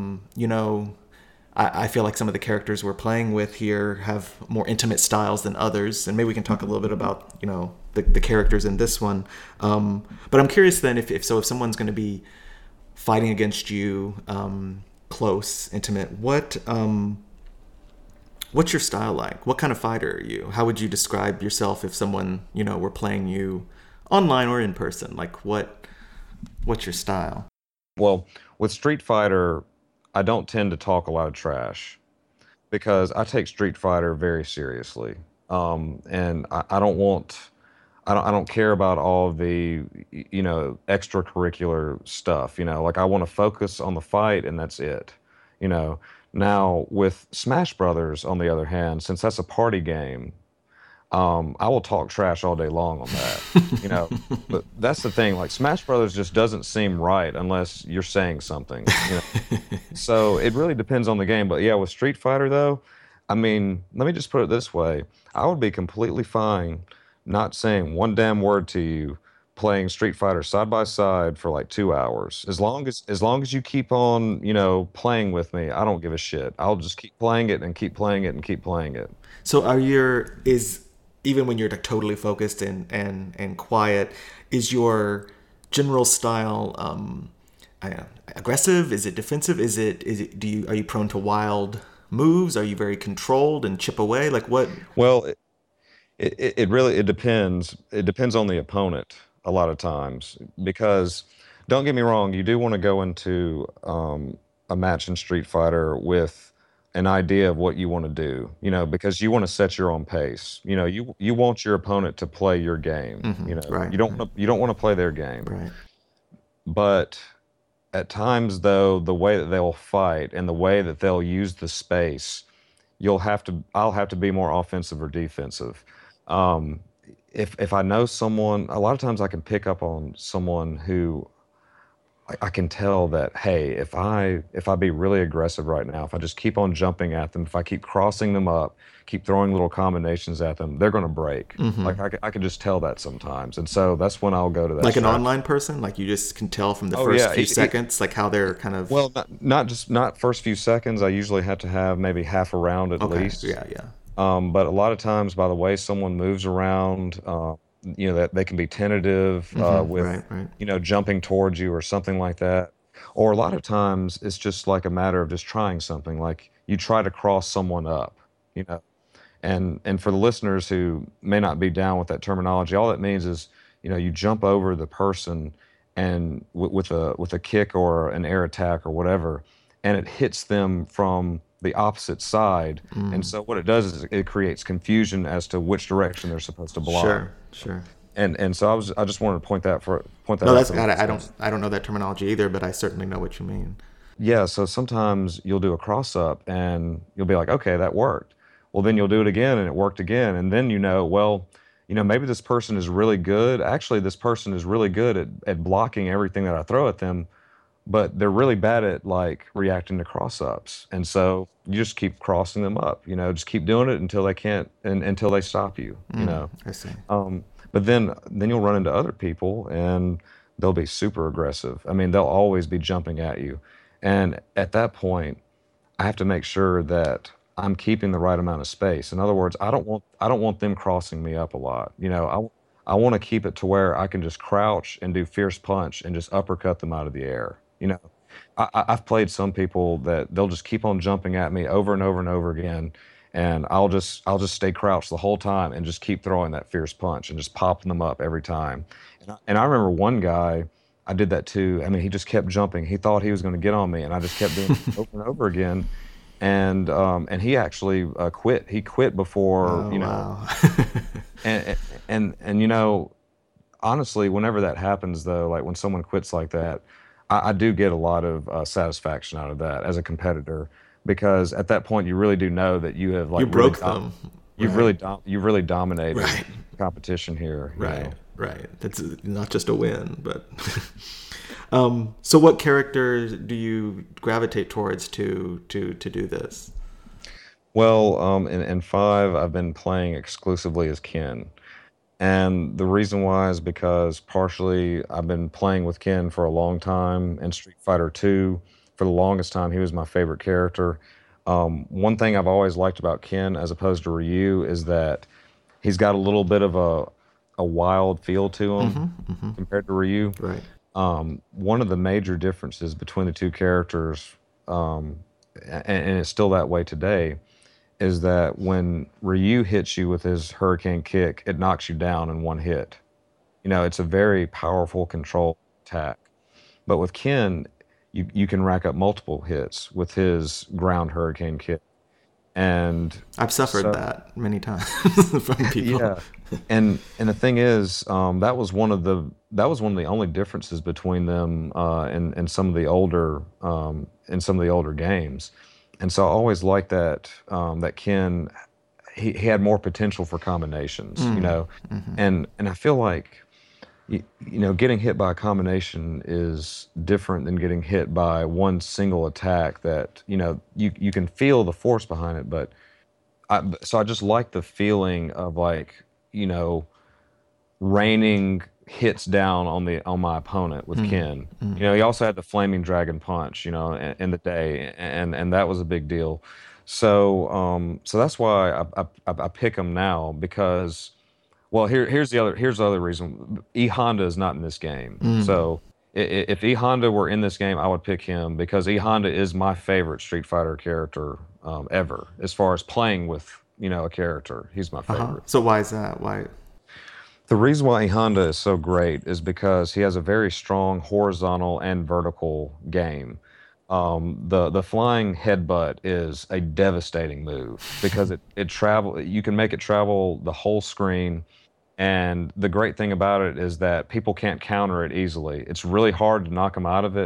I feel like some of the characters we're playing with here have more intimate styles than others, and maybe we can talk a little bit about the characters in this one. But I'm curious then, if someone's going to be fighting against you, close, intimate, what's your style like? What kind of fighter are you? How would you describe yourself if someone were playing you online or in person? Like what's your style? Well, with Street Fighter, I don't tend to talk a lot of trash because I take Street Fighter very seriously. And I don't want, I don't care about all the, extracurricular stuff. Like, I want to focus on the fight and that's it. You know, Now with Smash Brothers, on the other hand, since that's a party game, I will talk trash all day long on that. You know, but that's the thing. Like, Smash Brothers just doesn't seem right unless you're saying something. So it really depends on the game. But yeah, with Street Fighter though, I mean, let me just put it this way. I would be completely fine not saying one damn word to you playing Street Fighter side by side for like 2 hours. As long as you keep on, playing with me, I don't give a shit. I'll just keep playing it and keep playing it and keep playing it. So is even when you're like totally focused and quiet, is your general style aggressive? Is it defensive? Is it do you are you prone to wild moves? Are you very controlled and chip away? Like what? Well, it really it depends. It depends on the opponent a lot of times because don't get me wrong, you do want to go into a match in Street Fighter with an idea of what you want to do, because you want to set your own pace. You want your opponent to play your game. Right, right, You don't want to play their game. right. But At times, though, the way that they'll fight and the way that they'll use the space, I'll have to be more offensive or defensive. Um, if I know someone, a lot of times I can pick up on someone who I can tell that, hey, if I be really aggressive right now, if I just keep on jumping at them, if I keep crossing them up, keep throwing little combinations at them, they're going to break. Hmm. Like I can just tell that sometimes, and so that's when I'll go to that Like an strategy. online person, like you just can tell from the Oh first yeah, few seconds, like how they're kind of. well, not just not first few seconds. I usually have to have maybe half a round at Okay, least. yeah, yeah. But a lot of times, by the way someone moves around, that they can be tentative with, Right, right. jumping towards you or something like that. Or a lot of times, it's just like a matter of just trying something. Like you try to cross someone up, you know. And for the listeners who may not be down with that terminology, all that means is, you jump over the person and with a kick or an air attack or whatever, and it hits them from the opposite side. And Mm. so what it does is it creates confusion as to which direction they're supposed to block. Sure, sure. And so I just wanted to point that No, out that's for the got it. listeners. I don't know that terminology either, but I certainly know what you mean. Yeah, so sometimes you'll do a cross up and you'll be like, okay, that worked. Well, then you'll do it again and it worked again. And then well, maybe this person is really good. Actually, this person is really good at blocking everything that I throw at them, but they're really bad at like reacting to cross ups. And so you just keep crossing them up, just keep doing it until they can't and until they stop you, you Mm, know. I see. But then you'll run into other people and they'll be super aggressive. I mean, they'll always be jumping at you. And at that point, I have to make sure that I'm keeping the right amount of space. In other words, I don't want them crossing me up a lot. I want to keep it to where I can just crouch and do fierce punch and just uppercut them out of the air. I've played some people that they'll just keep on jumping at me over and over and over again, and I'll just stay crouched the whole time and just keep throwing that fierce punch and just popping them up every time. And I remember one guy, I did that too. I mean, he just kept jumping. He thought he was going to get on me, and I just kept doing it over and over again. And he actually quit. He quit before, Oh, wow. and honestly, whenever that happens, though, like when someone quits like that, I do get a lot of satisfaction out of that as a competitor, because at that point you really do know that you have You like broke them. Right, you've really dominated right, the competition here. right, right. That's not just a win, but. So, what character do you gravitate towards to do this? Well, in five, I've been playing exclusively as Ken. And the reason why is because partially I've been playing with Ken for a long time in Street Fighter 2. For the longest time, he was my favorite character. One thing I've always liked about Ken as opposed to Ryu is that he's got a little bit of a wild feel to him compared to Ryu. Right. One of the major differences between the two characters, and it's still that way today, is that when Ryu hits you with his hurricane kick, it knocks you down in one hit. It's a very powerful control attack. But with Ken, you can rack up multiple hits with his ground hurricane kick. And I've suffered so, that many times from people. yeah. And the thing is, that was one of the only differences between them in some of the older games. And so I always liked that Ken, he had more potential for combinations, and I feel like getting hit by a combination is different than getting hit by one single attack that you can feel the force behind it, but so I just like the feeling of like, you know, raining hits down on the on my opponent with Mm, Ken. mm. He also had the flaming dragon punch, in the day, and that was a big deal. So that's why I pick him now because, well, here's the other reason. E Honda is not in this game, Mm. so if E Honda were in this game, I would pick him because E Honda is my favorite Street Fighter character ever, as far as playing with a character. He's my Uh-huh. favorite. So why is that? Why? The reason why E Honda is so great is because he has a very strong horizontal and vertical game. The flying headbutt is a devastating move because it travel you can make it travel the whole screen, and the great thing about it is that people can't counter it easily. It's really hard to knock them out of it,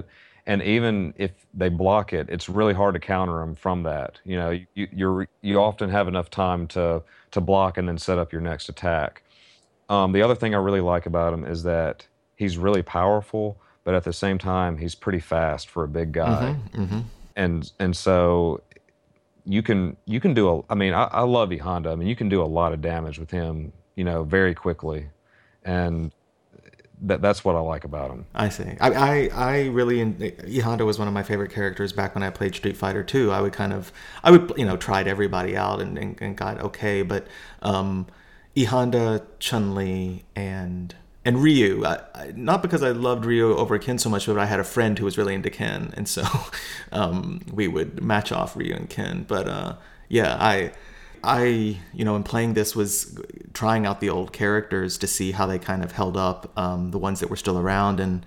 And even if they block it, it's really hard to counter them from that. You often have enough time to block and then set up your next attack. The other thing I really like about him is that he's really powerful, but at the same time, he's pretty fast for a big guy. And so you can do I mean, I love E Honda. I mean, you can do a lot of damage with him, very quickly, and that's what I like about him. I see. I really E Honda was one of my favorite characters back when I played Street Fighter 2. I would tried everybody out and got okay, but E Honda, Chun Li, and Ryu. Not because I loved Ryu over Ken so much, but I had a friend who was really into Ken, and so we would match off Ryu and Ken. But yeah, in playing this was trying out the old characters to see how they kind of held up, the ones that were still around, and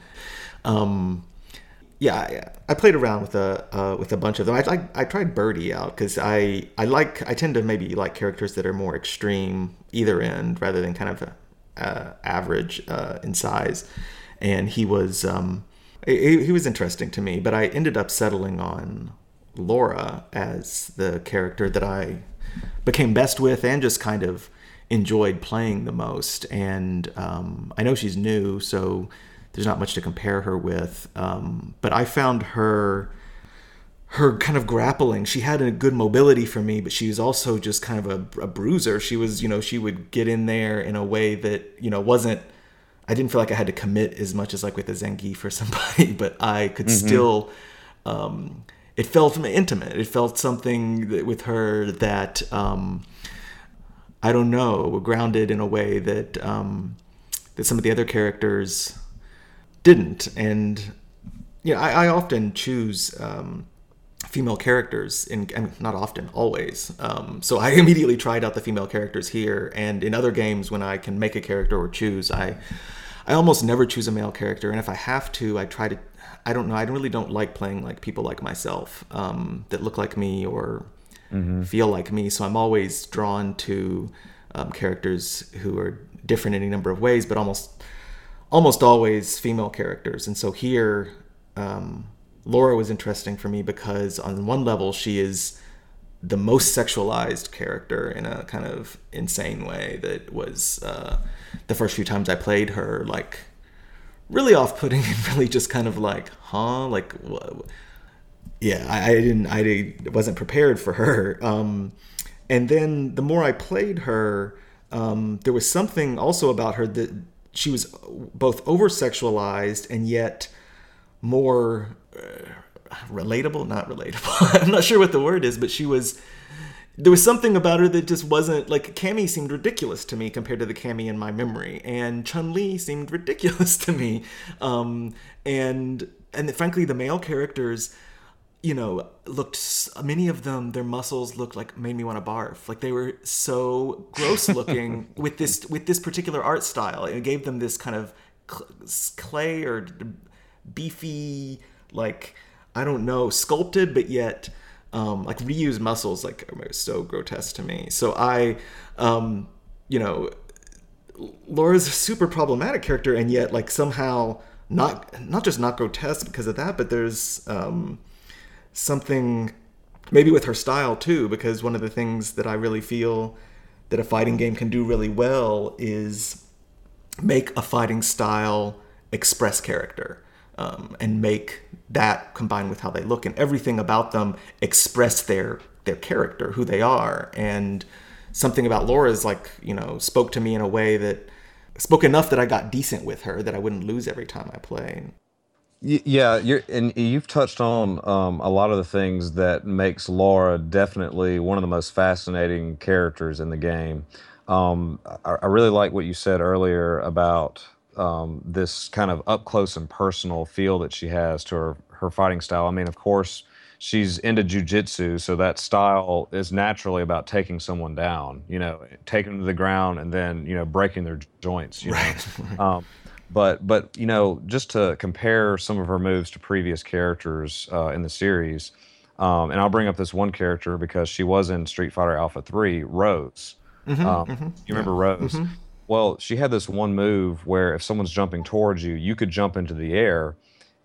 yeah, I played around with a bunch of them. I tried Birdie out because I tend to maybe like characters that are more extreme either end rather than kind of average in size, and he was interesting to me. But I ended up settling on Laura as the character that I became best with and just kind of enjoyed playing the most. And I know she's new, so there's not much to compare her with. But I found her kind of grappling. She had a good mobility for me, but she was also just kind of a bruiser. She was, she would get in there in a way that, wasn't, I didn't feel like I had to commit as much as like with a Zangief or somebody, but I could still, it felt intimate. It felt something with her that, I don't know, grounded in a way that that some of the other characters didn't. And I often choose female characters and not often, always. So I immediately tried out the female characters here, and in other games when I can make a character or choose, I almost never choose a male character, and if I have to, I try to. I don't know. I really don't like playing like people like myself that look like me or feel like me. So I'm always drawn to characters who are different in any number of ways, but almost always female characters. And so here, Laura was interesting for me because on one level she is the most sexualized character in a kind of insane way that was the first few times I played her like really off-putting and really just kind of like, like, yeah, I wasn't prepared for her. And then the more I played her, there was something also about her that she was both over-sexualized and yet more relatable, not relatable. I'm not sure what the word is, but there was something about her that just wasn't, like, Cammy seemed ridiculous to me compared to the Cammy in my memory, and Chun-Li seemed ridiculous to me. And frankly, the male characters, many of them, their muscles looked like, made me want to barf. Like, they were so gross looking with this particular art style. It gave them this kind of clay or beefy, like, I don't know, sculpted, but yet like Ryu's muscles like are so grotesque to me. So Laura's a super problematic character, and yet like somehow not just not grotesque because of that, but there's something maybe with her style too, because one of the things that I really feel that a fighting game can do really well is make a fighting style express character. And make that combined with how they look and everything about them express their character, who they are. And something about Laura's like, spoke to me in a way that spoke enough that I got decent with her, that I wouldn't lose every time I play. Yeah, you've touched on a lot of the things that makes Laura definitely one of the most fascinating characters in the game. I really like what you said earlier about this kind of up close and personal feel that she has to her fighting style. I mean, of course, she's into jujitsu, so that style is naturally about taking someone down, taking them to the ground and then, breaking their joints, Right. But just to compare some of her moves to previous characters in the series, and I'll bring up this one character because she was in Street Fighter Alpha 3, Rose. You remember Rose? Well, she had this one move where if someone's jumping towards you, you could jump into the air,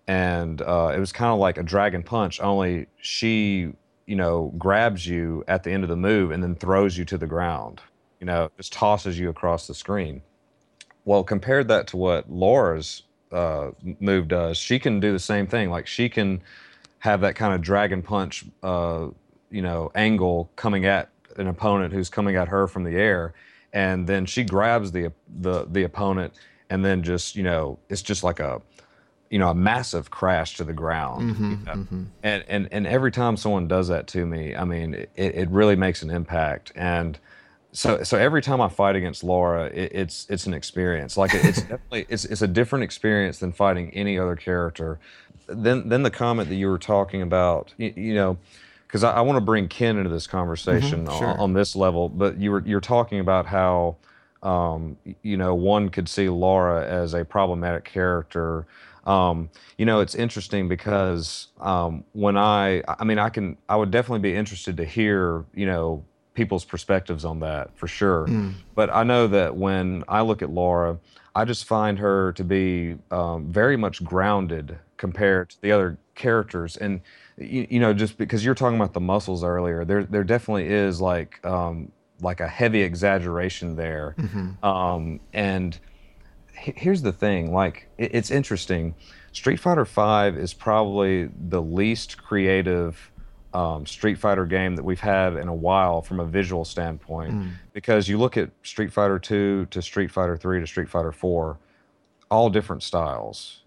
and it was kind of like a dragon punch, only she, grabs you at the end of the move and then throws you to the ground. Just tosses you across the screen. Well, compared that to what Laura's move does, she can do the same thing. Like she can have that kind of dragon punch, angle coming at an opponent who's coming at her from the air, and then she grabs the opponent, and then just it's just like a massive crash to the ground. And every time someone does that to me, I mean, it really makes an impact. And so every time I fight against Laura, it's an experience. Like it's definitely it's a different experience than fighting any other character. Then the comment that you were talking about, because I want to bring Ken into this conversation Sure. on this level, but you're talking about how one could see Laura as a problematic character. It's interesting because when I would definitely be interested to hear, people's perspectives on that for sure. But I know that when I look at Laura, I just find her to be very much grounded compared to the other characters. And just because you're talking about the muscles earlier, there definitely is like a heavy exaggeration there. And here's the thing, like it's interesting. Street Fighter V is probably the least creative Street Fighter game that we've had in a while from a visual standpoint, because you look at Street Fighter 2 to Street Fighter 3 to Street Fighter 4, all different styles,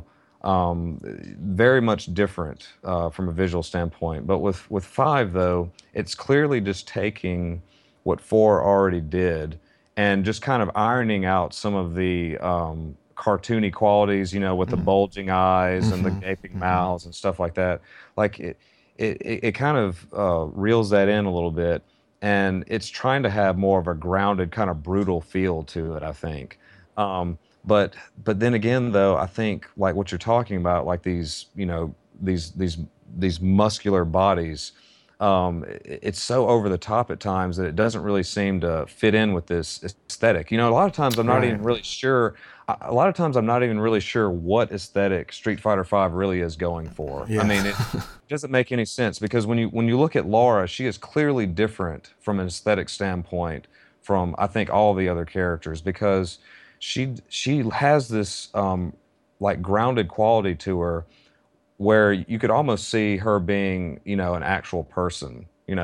very much different from a visual standpoint. But with 5 though, it's clearly just taking what 4 already did and just kind of ironing out some of the cartoony qualities, with the bulging eyes and the gaping mouths and stuff like that. Like it kind of reels that in a little bit, and it's trying to have more of a grounded, kind of brutal feel to it, I think. But then again, though, I think like what you're talking about, like these, these muscular bodies, it's so over the top at times that it doesn't really seem to fit in with this aesthetic. A lot of times I'm not even really sure. A lot of times I'm not even really sure what aesthetic Street Fighter V really is going for. Yeah. I mean, it doesn't make any sense, because when you look at Laura, she is clearly different from an aesthetic standpoint from, I think, all the other characters, because she has this like grounded quality to her, where you could almost see her being, an actual person,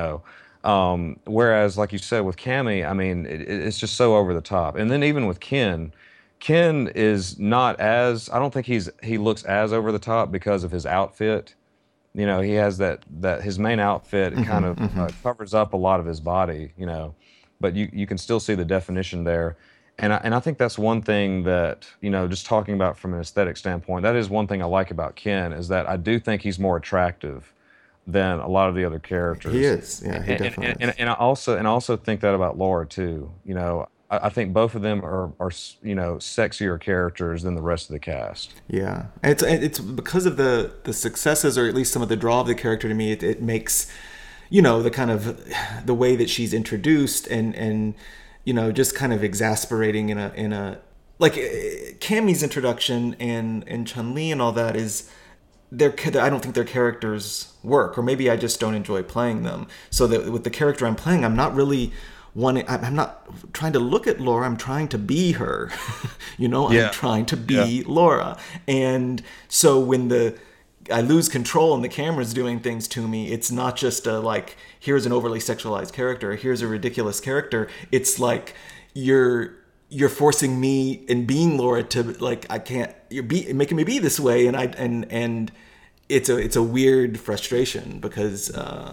whereas, like you said, with Cammy, I mean, it's just so over the top. And then even with Ken is not as, I don't think he looks as over the top because of his outfit. He has that his main outfit kind of covers up a lot of his body, but you can still see the definition there. And I think that's one thing that, just talking about from an aesthetic standpoint, that is one thing I like about Ken, is that I do think he's more attractive than a lot of the other characters. He is, yeah, he definitely is. And I also think that about Laura too. I think both of them are sexier characters than the rest of the cast. Yeah, it's because of the successes, or at least some of the draw of the character to me. It makes, the kind of the way that she's introduced and just kind of exasperating in a like Cammy's introduction and Chun-Li and all that is I don't think their characters work, or maybe I just don't enjoy playing them. So that with the character I'm playing, I'm not really I'm not trying to look at Laura. I'm trying to be her. I'm trying to be Laura. And so when I lose control and the camera's doing things to me, it's not just here's an overly sexualized character, here's a ridiculous character. It's like you're forcing me in being Laura to I can't, you're making me be this way, and it's a weird frustration, because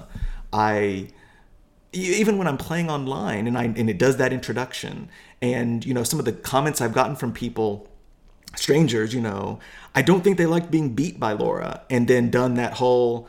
even when I'm playing online and it does that introduction, and some of the comments I've gotten from people, strangers, I don't think they liked being beat by Laura, and then done that whole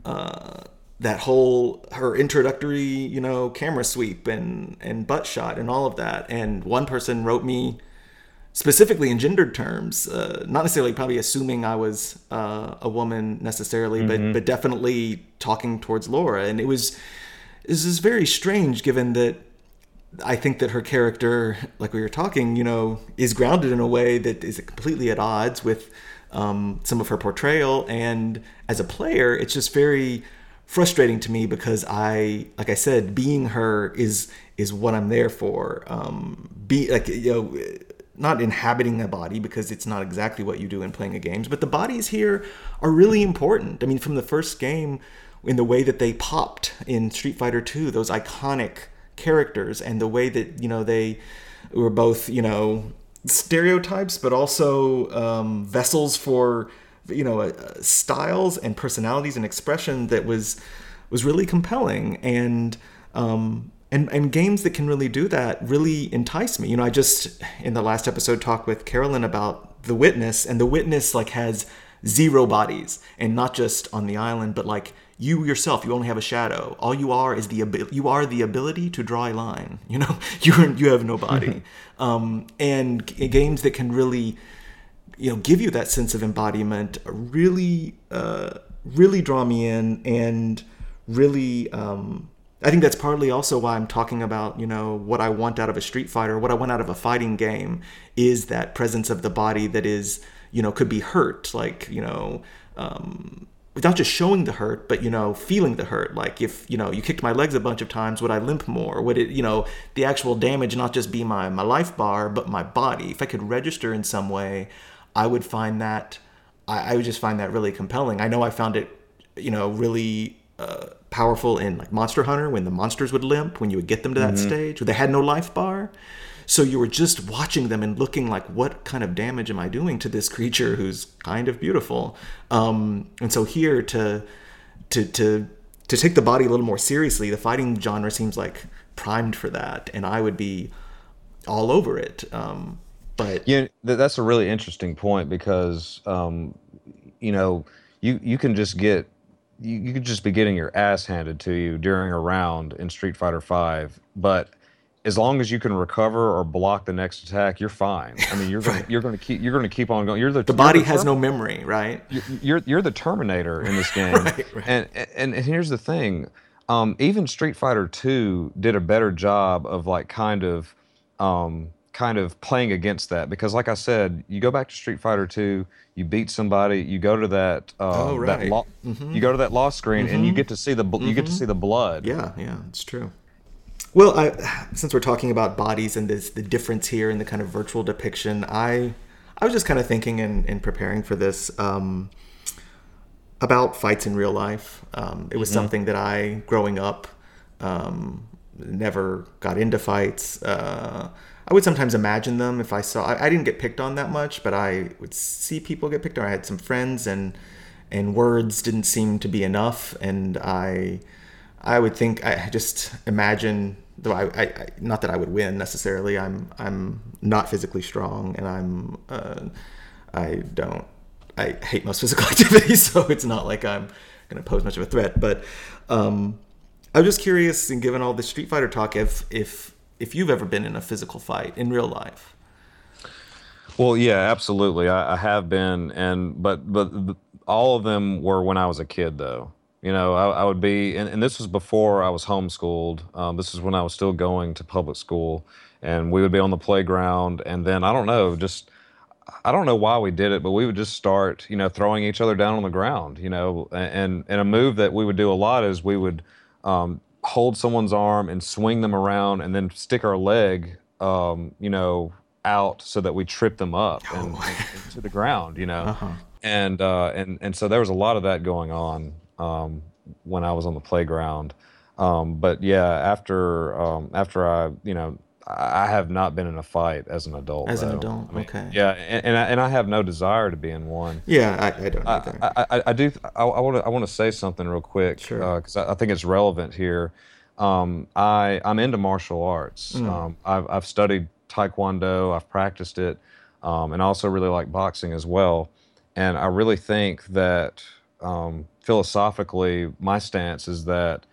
her introductory camera sweep and butt shot and all of that. And one person wrote me specifically in gendered terms, not necessarily probably assuming I was a woman necessarily, but definitely talking towards Laura. And this is very strange, given that I think that her character, like we were talking, is grounded in a way that is completely at odds with some of her portrayal. And as a player, it's just very frustrating to me because like I said, being her is what I'm there for. Be like not inhabiting a body, because it's not exactly what you do in playing a games, but the bodies here are really important. I mean, from the first game, in the way that they popped in Street Fighter 2, those iconic characters, and the way that they were both stereotypes, but also vessels for styles and personalities and expression that was really compelling. And games that can really do that really entice me. I just, in the last episode, talked with Carolyn about The Witness, and The Witness has 0 bodies, and not just on the island, but you yourself, you only have a shadow. All you are is the ability to draw a line. You have no body. And games that can really, give you that sense of embodiment really, really draw me in, and really. I think that's partly also why I'm talking about, what I want out of a Street Fighter, what I want out of a fighting game, is that presence of the body that is, could be hurt, without just showing the hurt, but, feeling the hurt. Like if, you kicked my legs a bunch of times, would I limp more? Would it, the actual damage not just be my life bar, but my body? If I could register in some way, I would find that, I would just find that really compelling. I know I found it, really powerful in Monster Hunter, when the monsters would limp, when you would get them to that stage where they had no life bar. So you were just watching them and looking like, what kind of damage am I doing to this creature who's kind of beautiful? And so here to take the body a little more seriously, the fighting genre seems like primed for that, and I would be all over it. But yeah, that's a really interesting point, because you can just get you could just be getting your ass handed to you during a round in Street Fighter V, but as long as you can recover or block the next attack, you're fine. I mean, you're going to keep on going. The body has no memory, right? You're the Terminator in this game. Right. And here's the thing, even Street Fighter 2 did a better job of kind of playing against that, because like I said, you go back to Street Fighter 2, you beat somebody, you go to that right. You go to that loss screen, and you get to see the blood. Yeah, it's true. Well, since we're talking about bodies and the difference here in the kind of virtual depiction, I was just kind of thinking in preparing for this about fights in real life. It was something that I, growing up, never got into fights. I would sometimes imagine them if I saw. I didn't get picked on that much, but I would see people get picked on. I had some friends, and words didn't seem to be enough. And I would think, I just imagine, though I not that I would win necessarily. I'm not physically strong, and I hate most physical activities, so it's not like I'm going to pose much of a threat. But I'm just curious, and given all the Street Fighter talk, if you've ever been in a physical fight in real life. Well, yeah, absolutely. I have been, but all of them were when I was a kid, though. I would be, and this was before I was homeschooled. This is when I was still going to public school, and we would be on the playground, and then I don't know why we did it, but we would just start, throwing each other down on the ground, and a move that we would do a lot is we would hold someone's arm and swing them around, and then stick our leg, out so that we trip them up and to the ground, Uh-huh. and so there was a lot of that going on when I was on the playground. But yeah, after I have not been in a fight as an adult. As an though. adult, I mean, okay. Yeah, and I have no desire to be in one. Yeah, I don't either. I do. I want to say something real quick, Sure. because I think it's relevant here. I'm into martial arts. I've studied Taekwondo. I've practiced it, and I also really like boxing as well. And I really think that philosophically, my stance is that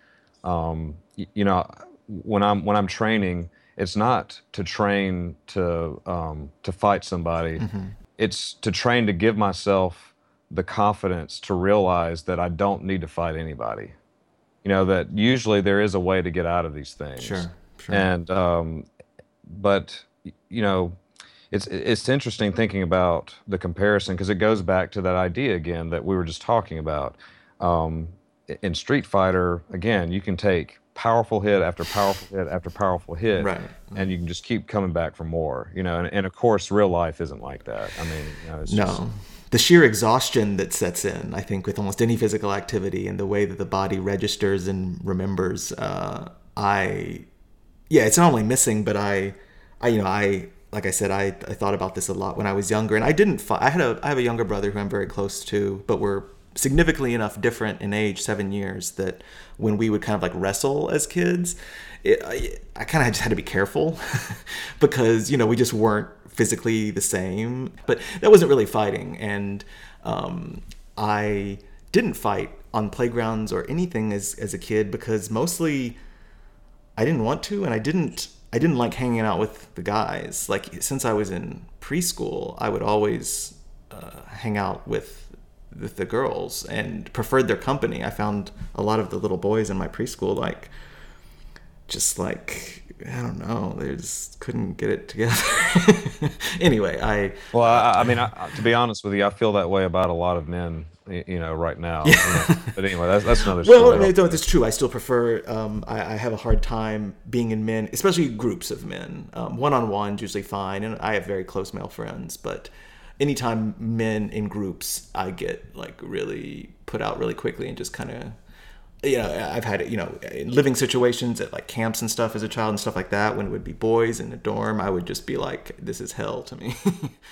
when I'm training, it's not to train to fight somebody. It's to train to give myself the confidence to realize that I don't need to fight anybody. That usually there is a way to get out of these things. Sure. sure. And but you know, it's interesting thinking about the comparison because it goes back to that idea again that we were just talking about. Um, in Street Fighter, again, you can take powerful hit after powerful hit after powerful hit, Right. and you can just keep coming back for more. And of course, real life isn't like that. I mean, it's just No. The sheer exhaustion that sets in, I think, with almost any physical activity and the way that the body registers and remembers, yeah, it's not only missing, but like I said, I thought about this a lot when I was younger, and I didn't. I have a younger brother who I'm very close to, but we're significantly enough different in age, 7 years, that when we would kind of like wrestle as kids, I kind of just had to be careful because we just weren't physically the same. But that wasn't really fighting, and I didn't fight on playgrounds or anything as a kid because mostly I didn't want to, and I didn't like hanging out with the guys. Like since I was in preschool, I would always hang out with the girls and preferred their company. I found a lot of the little boys in my preschool just like I don't know, they just couldn't get it together. Anyway, well, I mean, to be honest with you, I feel that way about a lot of men, right now. But anyway, that's another well, story. it's true. I still prefer. I have a hard time being in men, especially groups of men. One on one, usually fine, and I have very close male friends. But anytime men in groups, I get like really put out really quickly and just kind of. I've had in living situations at like camps and stuff as a child and stuff like that. When it would be boys in a dorm, I would just be like, "This is hell to me."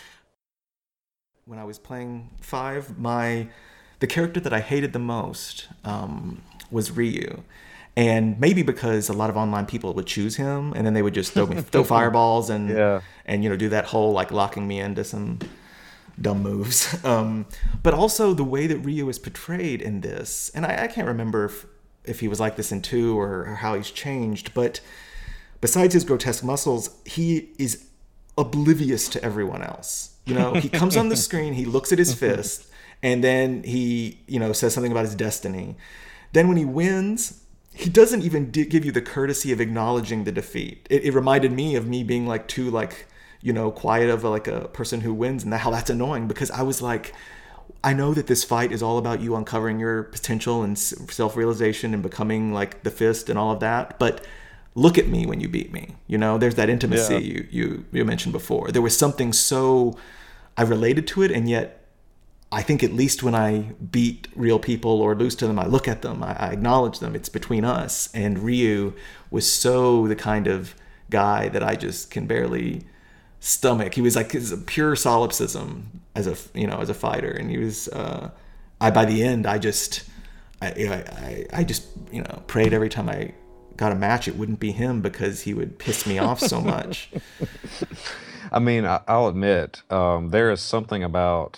When I was playing five, the character that I hated the most was Ryu, and maybe because a lot of online people would choose him, and then they would just throw fireballs Yeah. and do that whole like locking me into some dumb moves. But also the way that Ryu is portrayed in this, and I can't remember if he was like this in two or how he's changed, but besides his grotesque muscles, he is oblivious to everyone else. He comes on the screen, he looks at his fist, and then he, says something about his destiny. Then when he wins, he doesn't even give you the courtesy of acknowledging the defeat. It reminded me of me being like too like, quiet of like a person who wins, and how that's annoying because I was like, I know that this fight is all about you uncovering your potential and self-realization and becoming like the fist and all of that, but look at me when you beat me. There's that intimacy Yeah. you mentioned before. There was something so I related to it, and yet I think at least when I beat real people or lose to them, I look at them, I acknowledge them. It's between us. And Ryu was so the kind of guy that I just can barely stomach. He was like his pure solipsism as a fighter, and he was. I by the end, I just prayed every time I got a match it wouldn't be him because he would piss me off so much. I mean, I'll admit, there is something about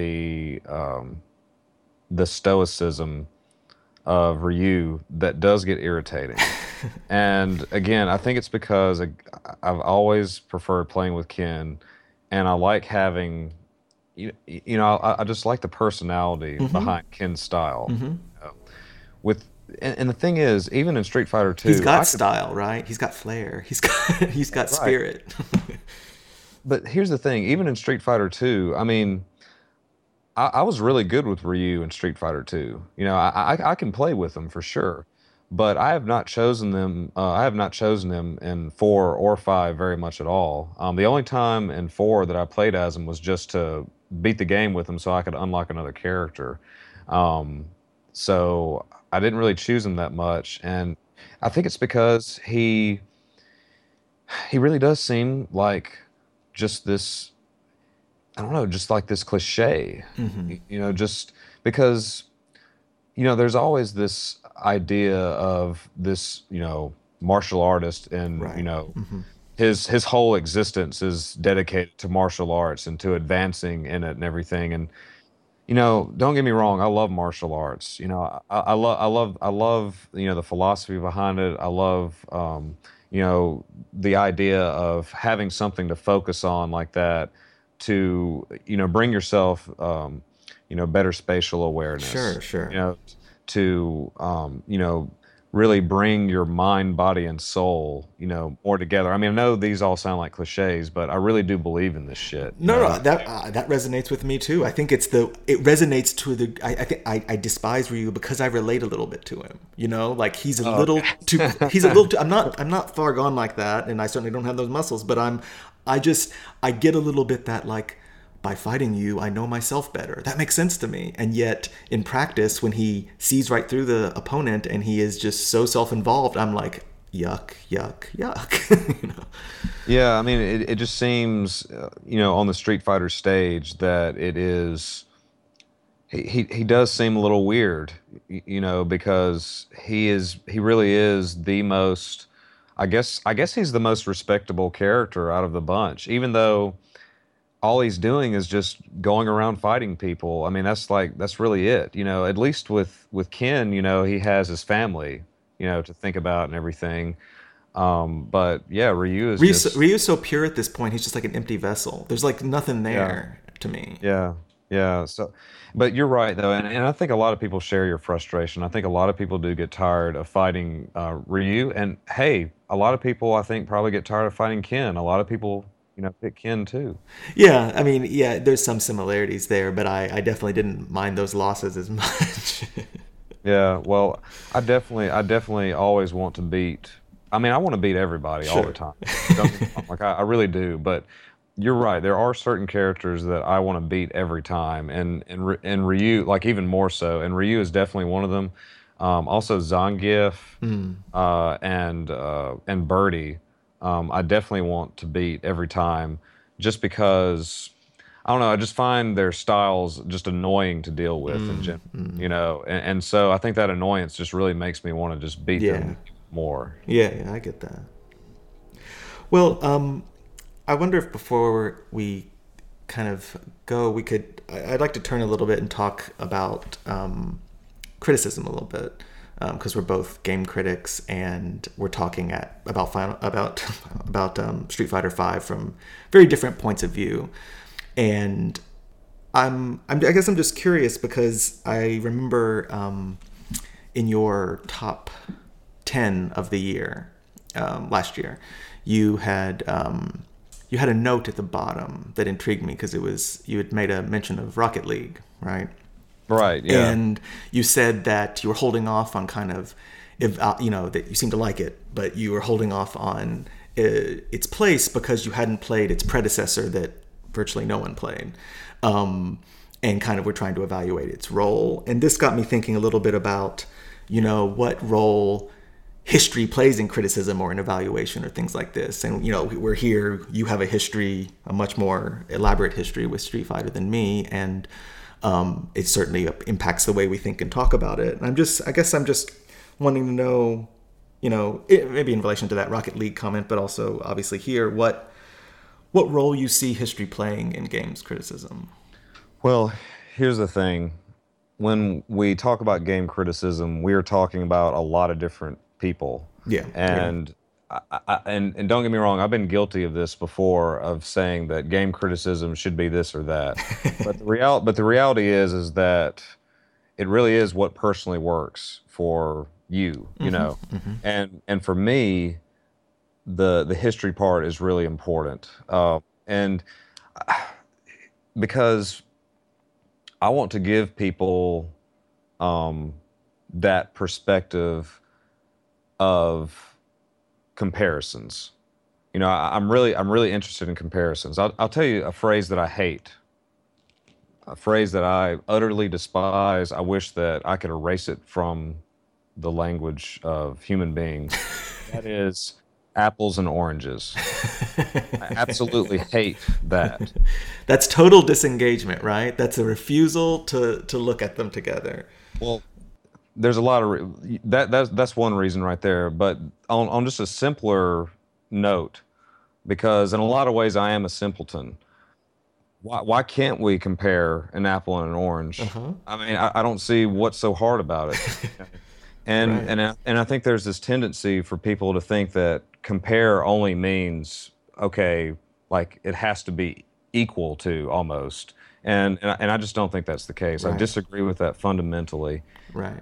the stoicism of Ryu that does get irritating. And again, I think it's because I've always preferred playing with Ken, and I like having, I just like the personality Hmm. behind Ken's style. Hmm. With and the thing is, even in Street Fighter He's 2, got I could style, right? He's got flair. He's got right. spirit. But here's the thing, even in Street Fighter 2, I mean, I was really good with Ryu in Street Fighter 2. I can play with them for sure, but I have not chosen them. I have not chosen them in 4 or 5 very much at all. The only time in 4 that I played as him was just to beat the game with him, so I could unlock another character. Um, so I didn't really choose him that much, and I think it's because he really does seem like just this. I don't know, just like this cliche, Hmm. just because, there's always this idea of this, martial artist and, Right. Hmm. his whole existence is dedicated to martial arts and to advancing in it and everything. And, don't get me wrong, I love martial arts. I love, the philosophy behind it. I love, the idea of having something to focus on like that to, bring yourself, better spatial awareness, Sure. Sure. to, really bring your mind, body, and soul, more together. I mean, I know these all sound like cliches, but I really do believe in this shit. No, no, that resonates with me too. I think it resonates to the. I think I despise Ryu because I relate a little bit to him. Like he's a Oh, little too. He's a little too. I'm not far gone like that, and I certainly don't have those muscles. But I get a little bit that like by fighting you, I know myself better. That makes sense to me. And yet in practice, when he sees right through the opponent and he is just so self-involved, I'm like, yuck, yuck, yuck. yeah. I mean, it just seems, on the Street Fighter stage that it is. He does seem a little weird, because he really is the most. I guess he's the most respectable character out of the bunch, even though all he's doing is just going around fighting people. I mean, that's really it. At least with Ken, he has his family, to think about and everything. But yeah, Ryu is just Ryu's so pure at this point, he's just like an empty vessel. There's like nothing yeah, there to me. yeah, yeah. So, but you're right though, and I think a lot of people share your frustration. I think a lot of people do get tired of fighting Ryu, and hey, a lot of people I think probably get tired of fighting Ken. A lot of people, pick Ken too. Yeah, I mean, yeah, there's some similarities there, but I definitely didn't mind those losses as much. Yeah, well, I definitely always want to beat. I mean, I want to beat everybody all the Sure. time. Don't get me wrong, like I really do. But you're right. There are certain characters that I want to beat every time, and Ryu, like even more so. And Ryu is definitely one of them. Also Zangief, Mm. and Birdie, I definitely want to beat every time, just because I don't know. I just find their styles just annoying to deal with in Mm. general, Mm. and so I think that annoyance just really makes me want to just beat Yeah. them more. Yeah, yeah, I get that. Well, I wonder if before we kind of go, I'd like to turn a little bit and talk about criticism a little bit, because we're both game critics and we're talking about about Street Fighter Five from very different points of view, and I guess I'm just curious because I remember in your top 10 of the year last year, you had you had a note at the bottom that intrigued me because it was you had made a mention of Rocket League, right? Right? Yeah. And you said that you were holding off on kind of, if that you seem to like it, but you were holding off on its place because you hadn't played its predecessor that virtually no one played, and kind of were trying to evaluate its role. And this got me thinking a little bit about, what role history plays in criticism or in evaluation or things like this. And we're here. You have a history, a much more elaborate history with Street Fighter than me, and it certainly impacts the way we think and talk about it. And I guess I'm just wanting to know, maybe in relation to that Rocket League comment, but also obviously here, what role you see history playing in games criticism. Well, here's the thing. When we talk about game criticism, we are talking about a lot of different people, Yeah, yeah. and and don't get me wrong, I've been guilty of this before, of saying that game criticism should be this or that. But the reality is that it really is what personally works for you, and for me, the history part is really important, and because I want to give people um, that perspective of comparisons. I'm really interested in comparisons. I'll tell you a phrase that I hate, a phrase that I utterly despise. I wish that I could erase it from the language of human beings. That is apples and oranges. I absolutely hate that. That's total disengagement, right? That's a refusal to look at them together. Well, there's a lot of that's one reason right there. But on just a simpler note, because in a lot of ways I am a simpleton. Why can't we compare an apple and an orange? Uh-huh. I mean, I don't see what's so hard about it. And Right. and I think there's this tendency for people to think that compare only means, okay, like it has to be equal to almost. And I just don't think that's the case. I Right. disagree with that fundamentally. Right.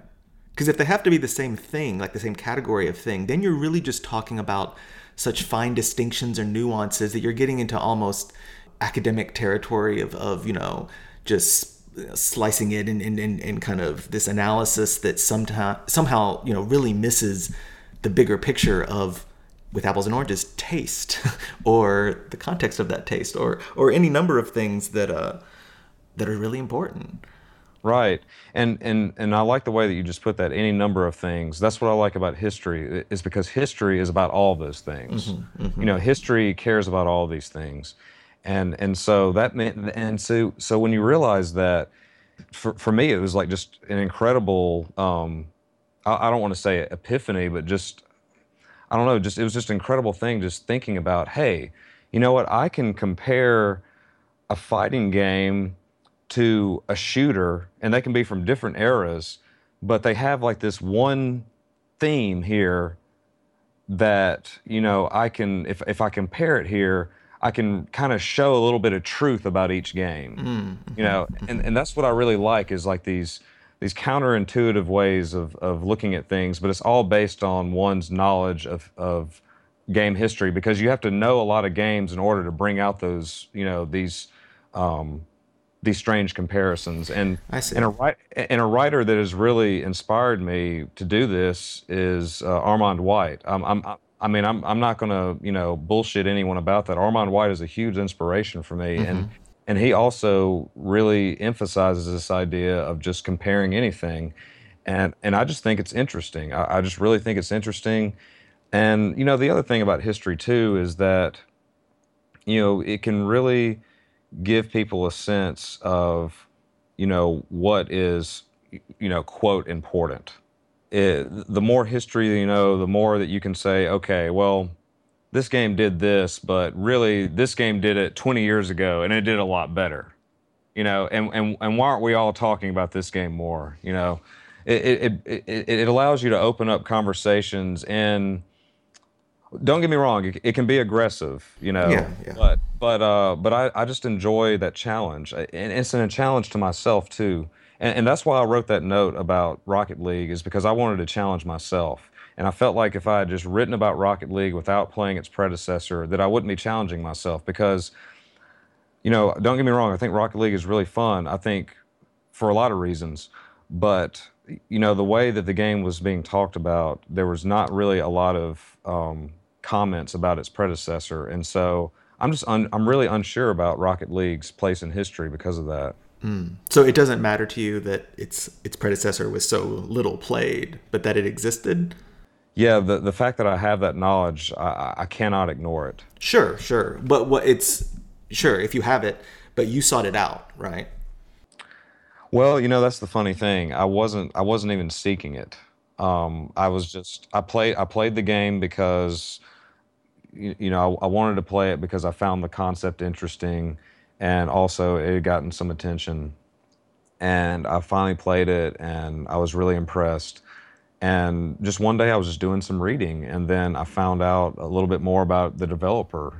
Because if they have to be the same thing, like the same category of thing, then you're really just talking about such fine distinctions or nuances that you're getting into almost academic territory of just slicing it in kind of this analysis that somehow really misses the bigger picture of, with apples and oranges, taste or the context of that taste or any number of things that are really important. Right. And I like the way that you just put that, any number of things. That's what I like about history, is because history is about all those things. History cares about all these things. And so that meant, and so when you realize that, for me, it was like just an incredible, I don't want to say epiphany, but just, I don't know, just, it was just an incredible thing, just thinking about, hey, you know what, I can compare a fighting game to a shooter, and they can be from different eras, but they have like this one theme here that, I can, if I compare it here, I can kind of show a little bit of truth about each game. And that's what I really like, is like these counterintuitive ways of looking at things, but it's all based on one's knowledge of game history, because you have to know a lot of games in order to bring out those, these strange comparisons. And I see. And a writer that has really inspired me to do this is Armand White. I'm not going to bullshit anyone about that. Armand White is a huge inspiration for me, and he also really emphasizes this idea of just comparing anything, and I just think it's interesting. I just really think it's interesting. And the other thing about history too is that it can really give people a sense of, what is, quote, important. The more history you know, the more that you can say, okay, well, this game did this, but really this game did it 20 years ago and it did a lot better. And why aren't we all talking about this game more? It allows you to open up conversations, and don't get me wrong, it can be aggressive, Yeah. but I just enjoy that challenge, and it's a challenge to myself too, and that's why I wrote that note about Rocket League, is because I wanted to challenge myself, and I felt like if I had just written about Rocket League without playing its predecessor, that I wouldn't be challenging myself, because don't get me wrong, I think Rocket League is really fun, I think, for a lot of reasons, but the way that the game was being talked about, there was not really a lot of comments about its predecessor, and so I'm really unsure about Rocket League's place in history because of that. So it doesn't matter to you that its predecessor was so little played, but that it existed? Yeah, the fact that I have that knowledge, I cannot ignore it. Sure. But sure, if you have it, but you sought it out, right? Well, that's the funny thing. I wasn't even seeking it. I played the game because I wanted to play it because I found the concept interesting, and also it had gotten some attention. And I finally played it, and I was really impressed. And just one day I was just doing some reading, and then I found out a little bit more about the developer,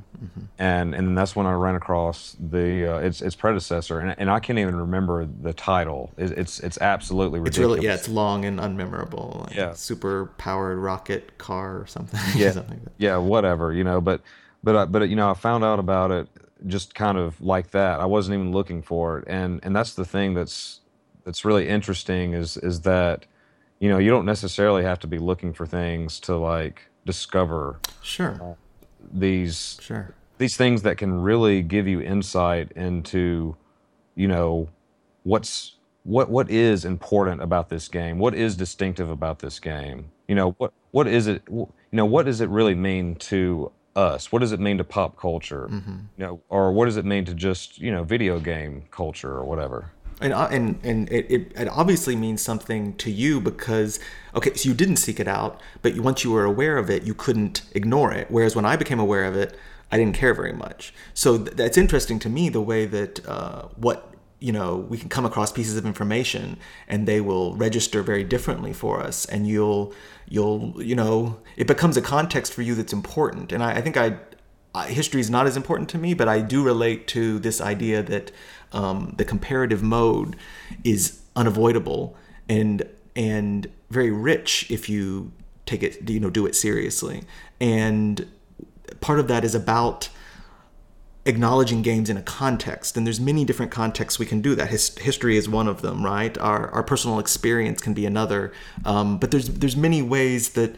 and that's when I ran across its predecessor, and I can't even remember the title. It's absolutely ridiculous. It's really, it's long and unmemorable. Like Yeah. super powered rocket car or something. Yeah, Something like that. yeah, whatever, but I found out about it just kind of like that. I wasn't even looking for it, and that's the thing that's really interesting, is that you don't necessarily have to be looking for things to like discover Sure. these Sure. these things that can really give you insight into you know what is important about this game, what is distinctive about this game, what is it, what does it really mean to us, what does it mean to pop culture, or what does it mean to just video game culture or whatever. And it obviously means something to you because, okay, so you didn't seek it out, but once you were aware of it, you couldn't ignore it. Whereas when I became aware of it, I didn't care very much. So that's interesting to me, the way that we can come across pieces of information and they will register very differently for us, and you'll it becomes a context for you that's important. And I think history is not as important to me, but I do relate to this idea that the comparative mode is unavoidable, and and very rich if you take it, do it seriously. And part of that is about acknowledging games in a context, and there's many different contexts we can do that. History is one of them, right? Our personal experience can be another, but there's many ways that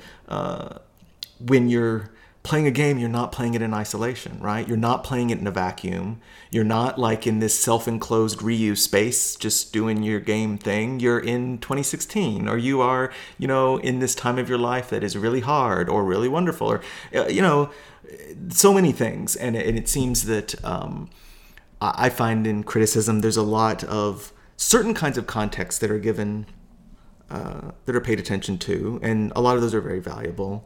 when you're playing a game, you're not playing it in isolation, right? You're not playing it in a vacuum. You're not like in this self-enclosed reuse space just doing your game thing. You're in 2016, or you are, in this time of your life that is really hard or really wonderful, or, so many things. And it seems that I find in criticism there's a lot of certain kinds of contexts that are given, that are paid attention to, and a lot of those are very valuable.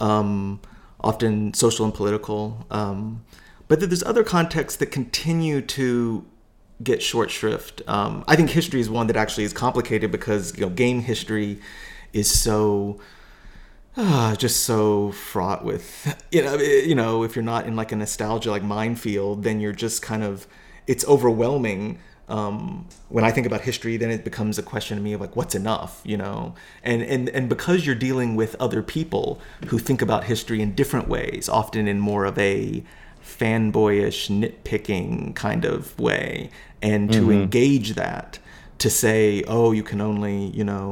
Often social and political, but there's other contexts that continue to get short shrift. I think history is one that actually is complicated because game history is so just so fraught with if you're not in like a nostalgia like minefield, then you're just kind of, it's overwhelming. When I think about history, then it becomes a question to me of like, what's enough, and because you're dealing with other people who think about history in different ways, often in more of a fanboyish, nitpicking kind of way, and to engage that, to say, oh, you can only,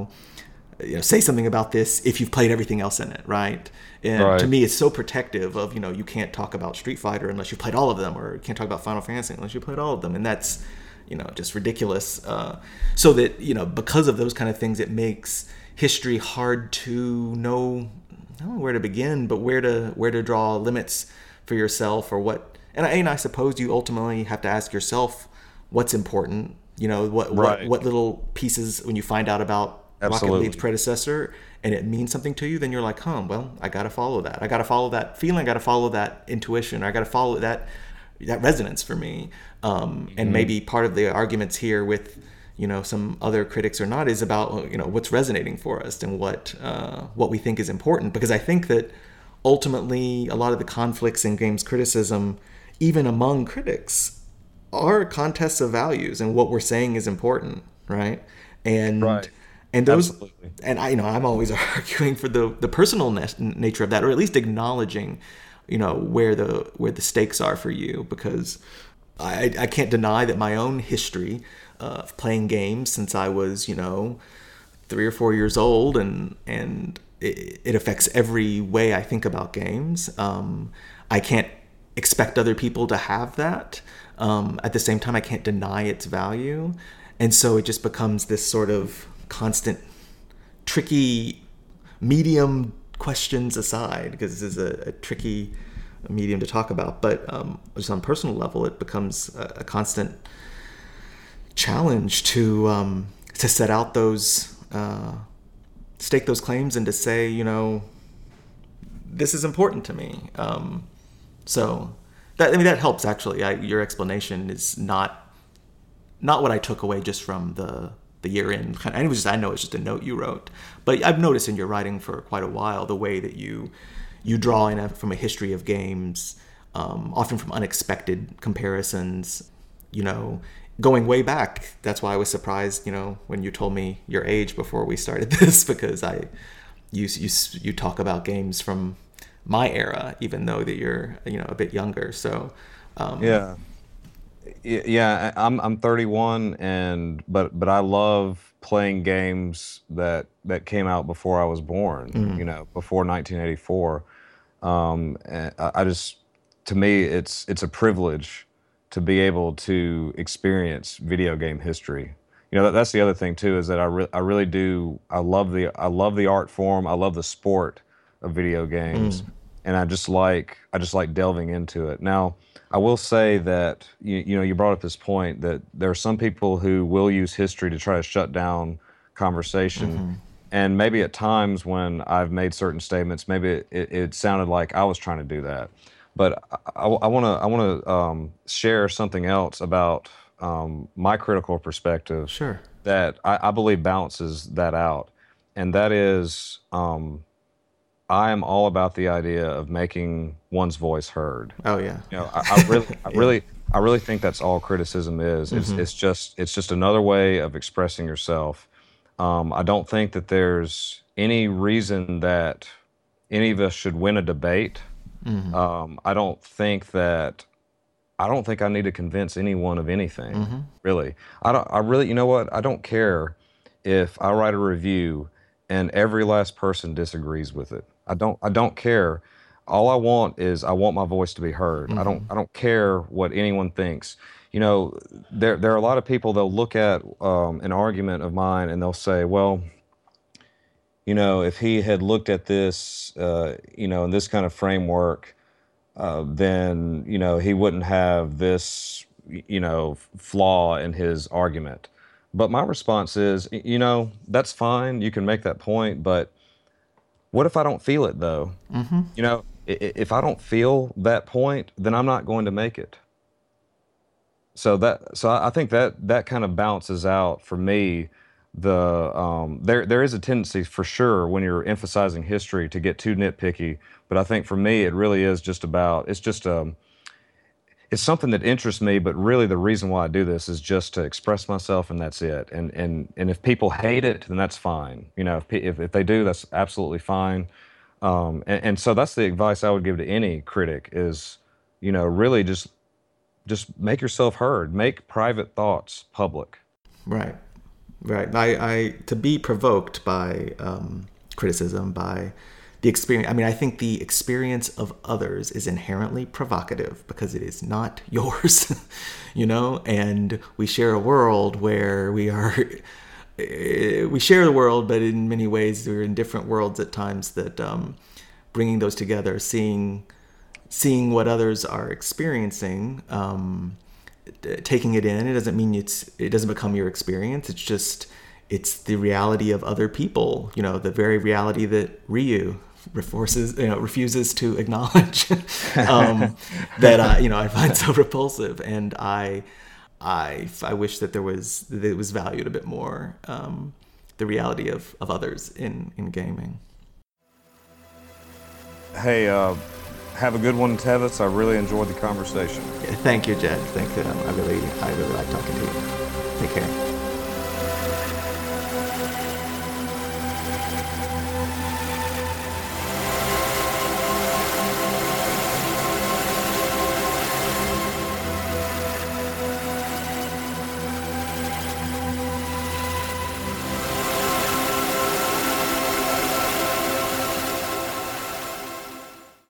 say something about this if you've played everything else in it, right? And Right. to me, it's so protective of, you can't talk about Street Fighter unless you've played all of them, or you can't talk about Final Fantasy unless you played all of them, and that's just ridiculous. So that, because of those kind of things, it makes history hard to know, I don't know where to begin, but where to draw limits for yourself, or what. And I suppose you ultimately have to ask yourself what's important. Right. What little pieces, when you find out about Rocket Absolutely. League's predecessor and it means something to you, then you're like, well, I got to follow that. I got to follow that feeling. I got to follow that intuition. I got to follow that resonance for me. And maybe part of the arguments here with, some other critics or not, is about, what's resonating for us and what we think is important. Because I think that ultimately a lot of the conflicts in games criticism, even among critics, are contests of values and what we're saying is important, right? And Right. and those, Absolutely. and I'm always arguing for the personal nature of that, or at least acknowledging, where the stakes are for you, because I can't deny that my own history of playing games since I was 3 or 4 years old, and it affects every way I think about games. I can't expect other people to have that. At the same time, I can't deny its value, and so it just becomes this sort of constant, tricky medium, questions aside, because this is a tricky medium to talk about. But just on a personal level, it becomes a constant challenge to set out those, stake those claims, and to say, this is important to me. So that helps actually. Your explanation is not what I took away just from the year in. And it was just, I know it's just a note you wrote, but I've noticed in your writing for quite a while the way that you draw in from a history of games, often from unexpected comparisons. Going way back. That's why I was surprised, when you told me your age before we started this, because you talk about games from my era, even though that you're a bit younger. So Yeah. Yeah, I'm 31, and but I love playing games that came out before I was born, before 1984. And I just, to me, it's a privilege to be able to experience video game history. That's the other thing too, is that I really do, I love the art form, I love the sport of video games, and I just like delving into it. Now, I will say that you brought up this point that there are some people who will use history to try to shut down conversation, and maybe at times when I've made certain statements, maybe it sounded like I was trying to do that. But I want to share something else about my critical perspective sure. that I believe balances that out, and that is, I am all about the idea of making one's voice heard. Oh yeah. I really, I Yeah. really, I really think that's all criticism is. It's just another way of expressing yourself. I don't think that there's any reason that any of us should win a debate. I don't think that I don't think I need to convince anyone of anything, really. I really, you know what? I don't care if I write a review and every last person disagrees with it. I don't care. All I want my voice to be heard. I don't care what anyone thinks. You know, there are a lot of people, they'll look at an argument of mine and they'll say, well, you know, if he had looked at this, you know, in this kind of framework, then, you know, he wouldn't have this, you know, flaw in his argument. But my response is, you know, that's fine. You can make that point, but what if I don't feel it though? You know, if I don't feel that point, then I'm not going to make it. So I think that kind of balances out for me. There is a tendency for sure when you're emphasizing history to get too nitpicky, but I think for me it really is just about it's something that interests me, but really the reason why I do this is just to express myself, and that's it. And if people hate it, then that's fine. You know, if they do, that's absolutely fine. And so that's the advice I would give to any critic is, you know, really just make yourself heard. Make private thoughts public. Right. Right. I to be provoked by criticism, by the experience. I mean, I think the experience of others is inherently provocative because it is not yours, you know, and we share a world where we share the world, but in many ways we're in different worlds at times. That bringing those together, seeing what others are experiencing, taking it in. It doesn't mean it doesn't become your experience. It's the reality of other people. You know, the very reality that Ryu refuses to acknowledge. That I find so repulsive, and I wish that it was valued a bit more. The reality of others in gaming. Hey, have a good one, Tevis. I really enjoyed the conversation. Yeah, thank you, Jed. Thank you. I really like talking to you. Take care.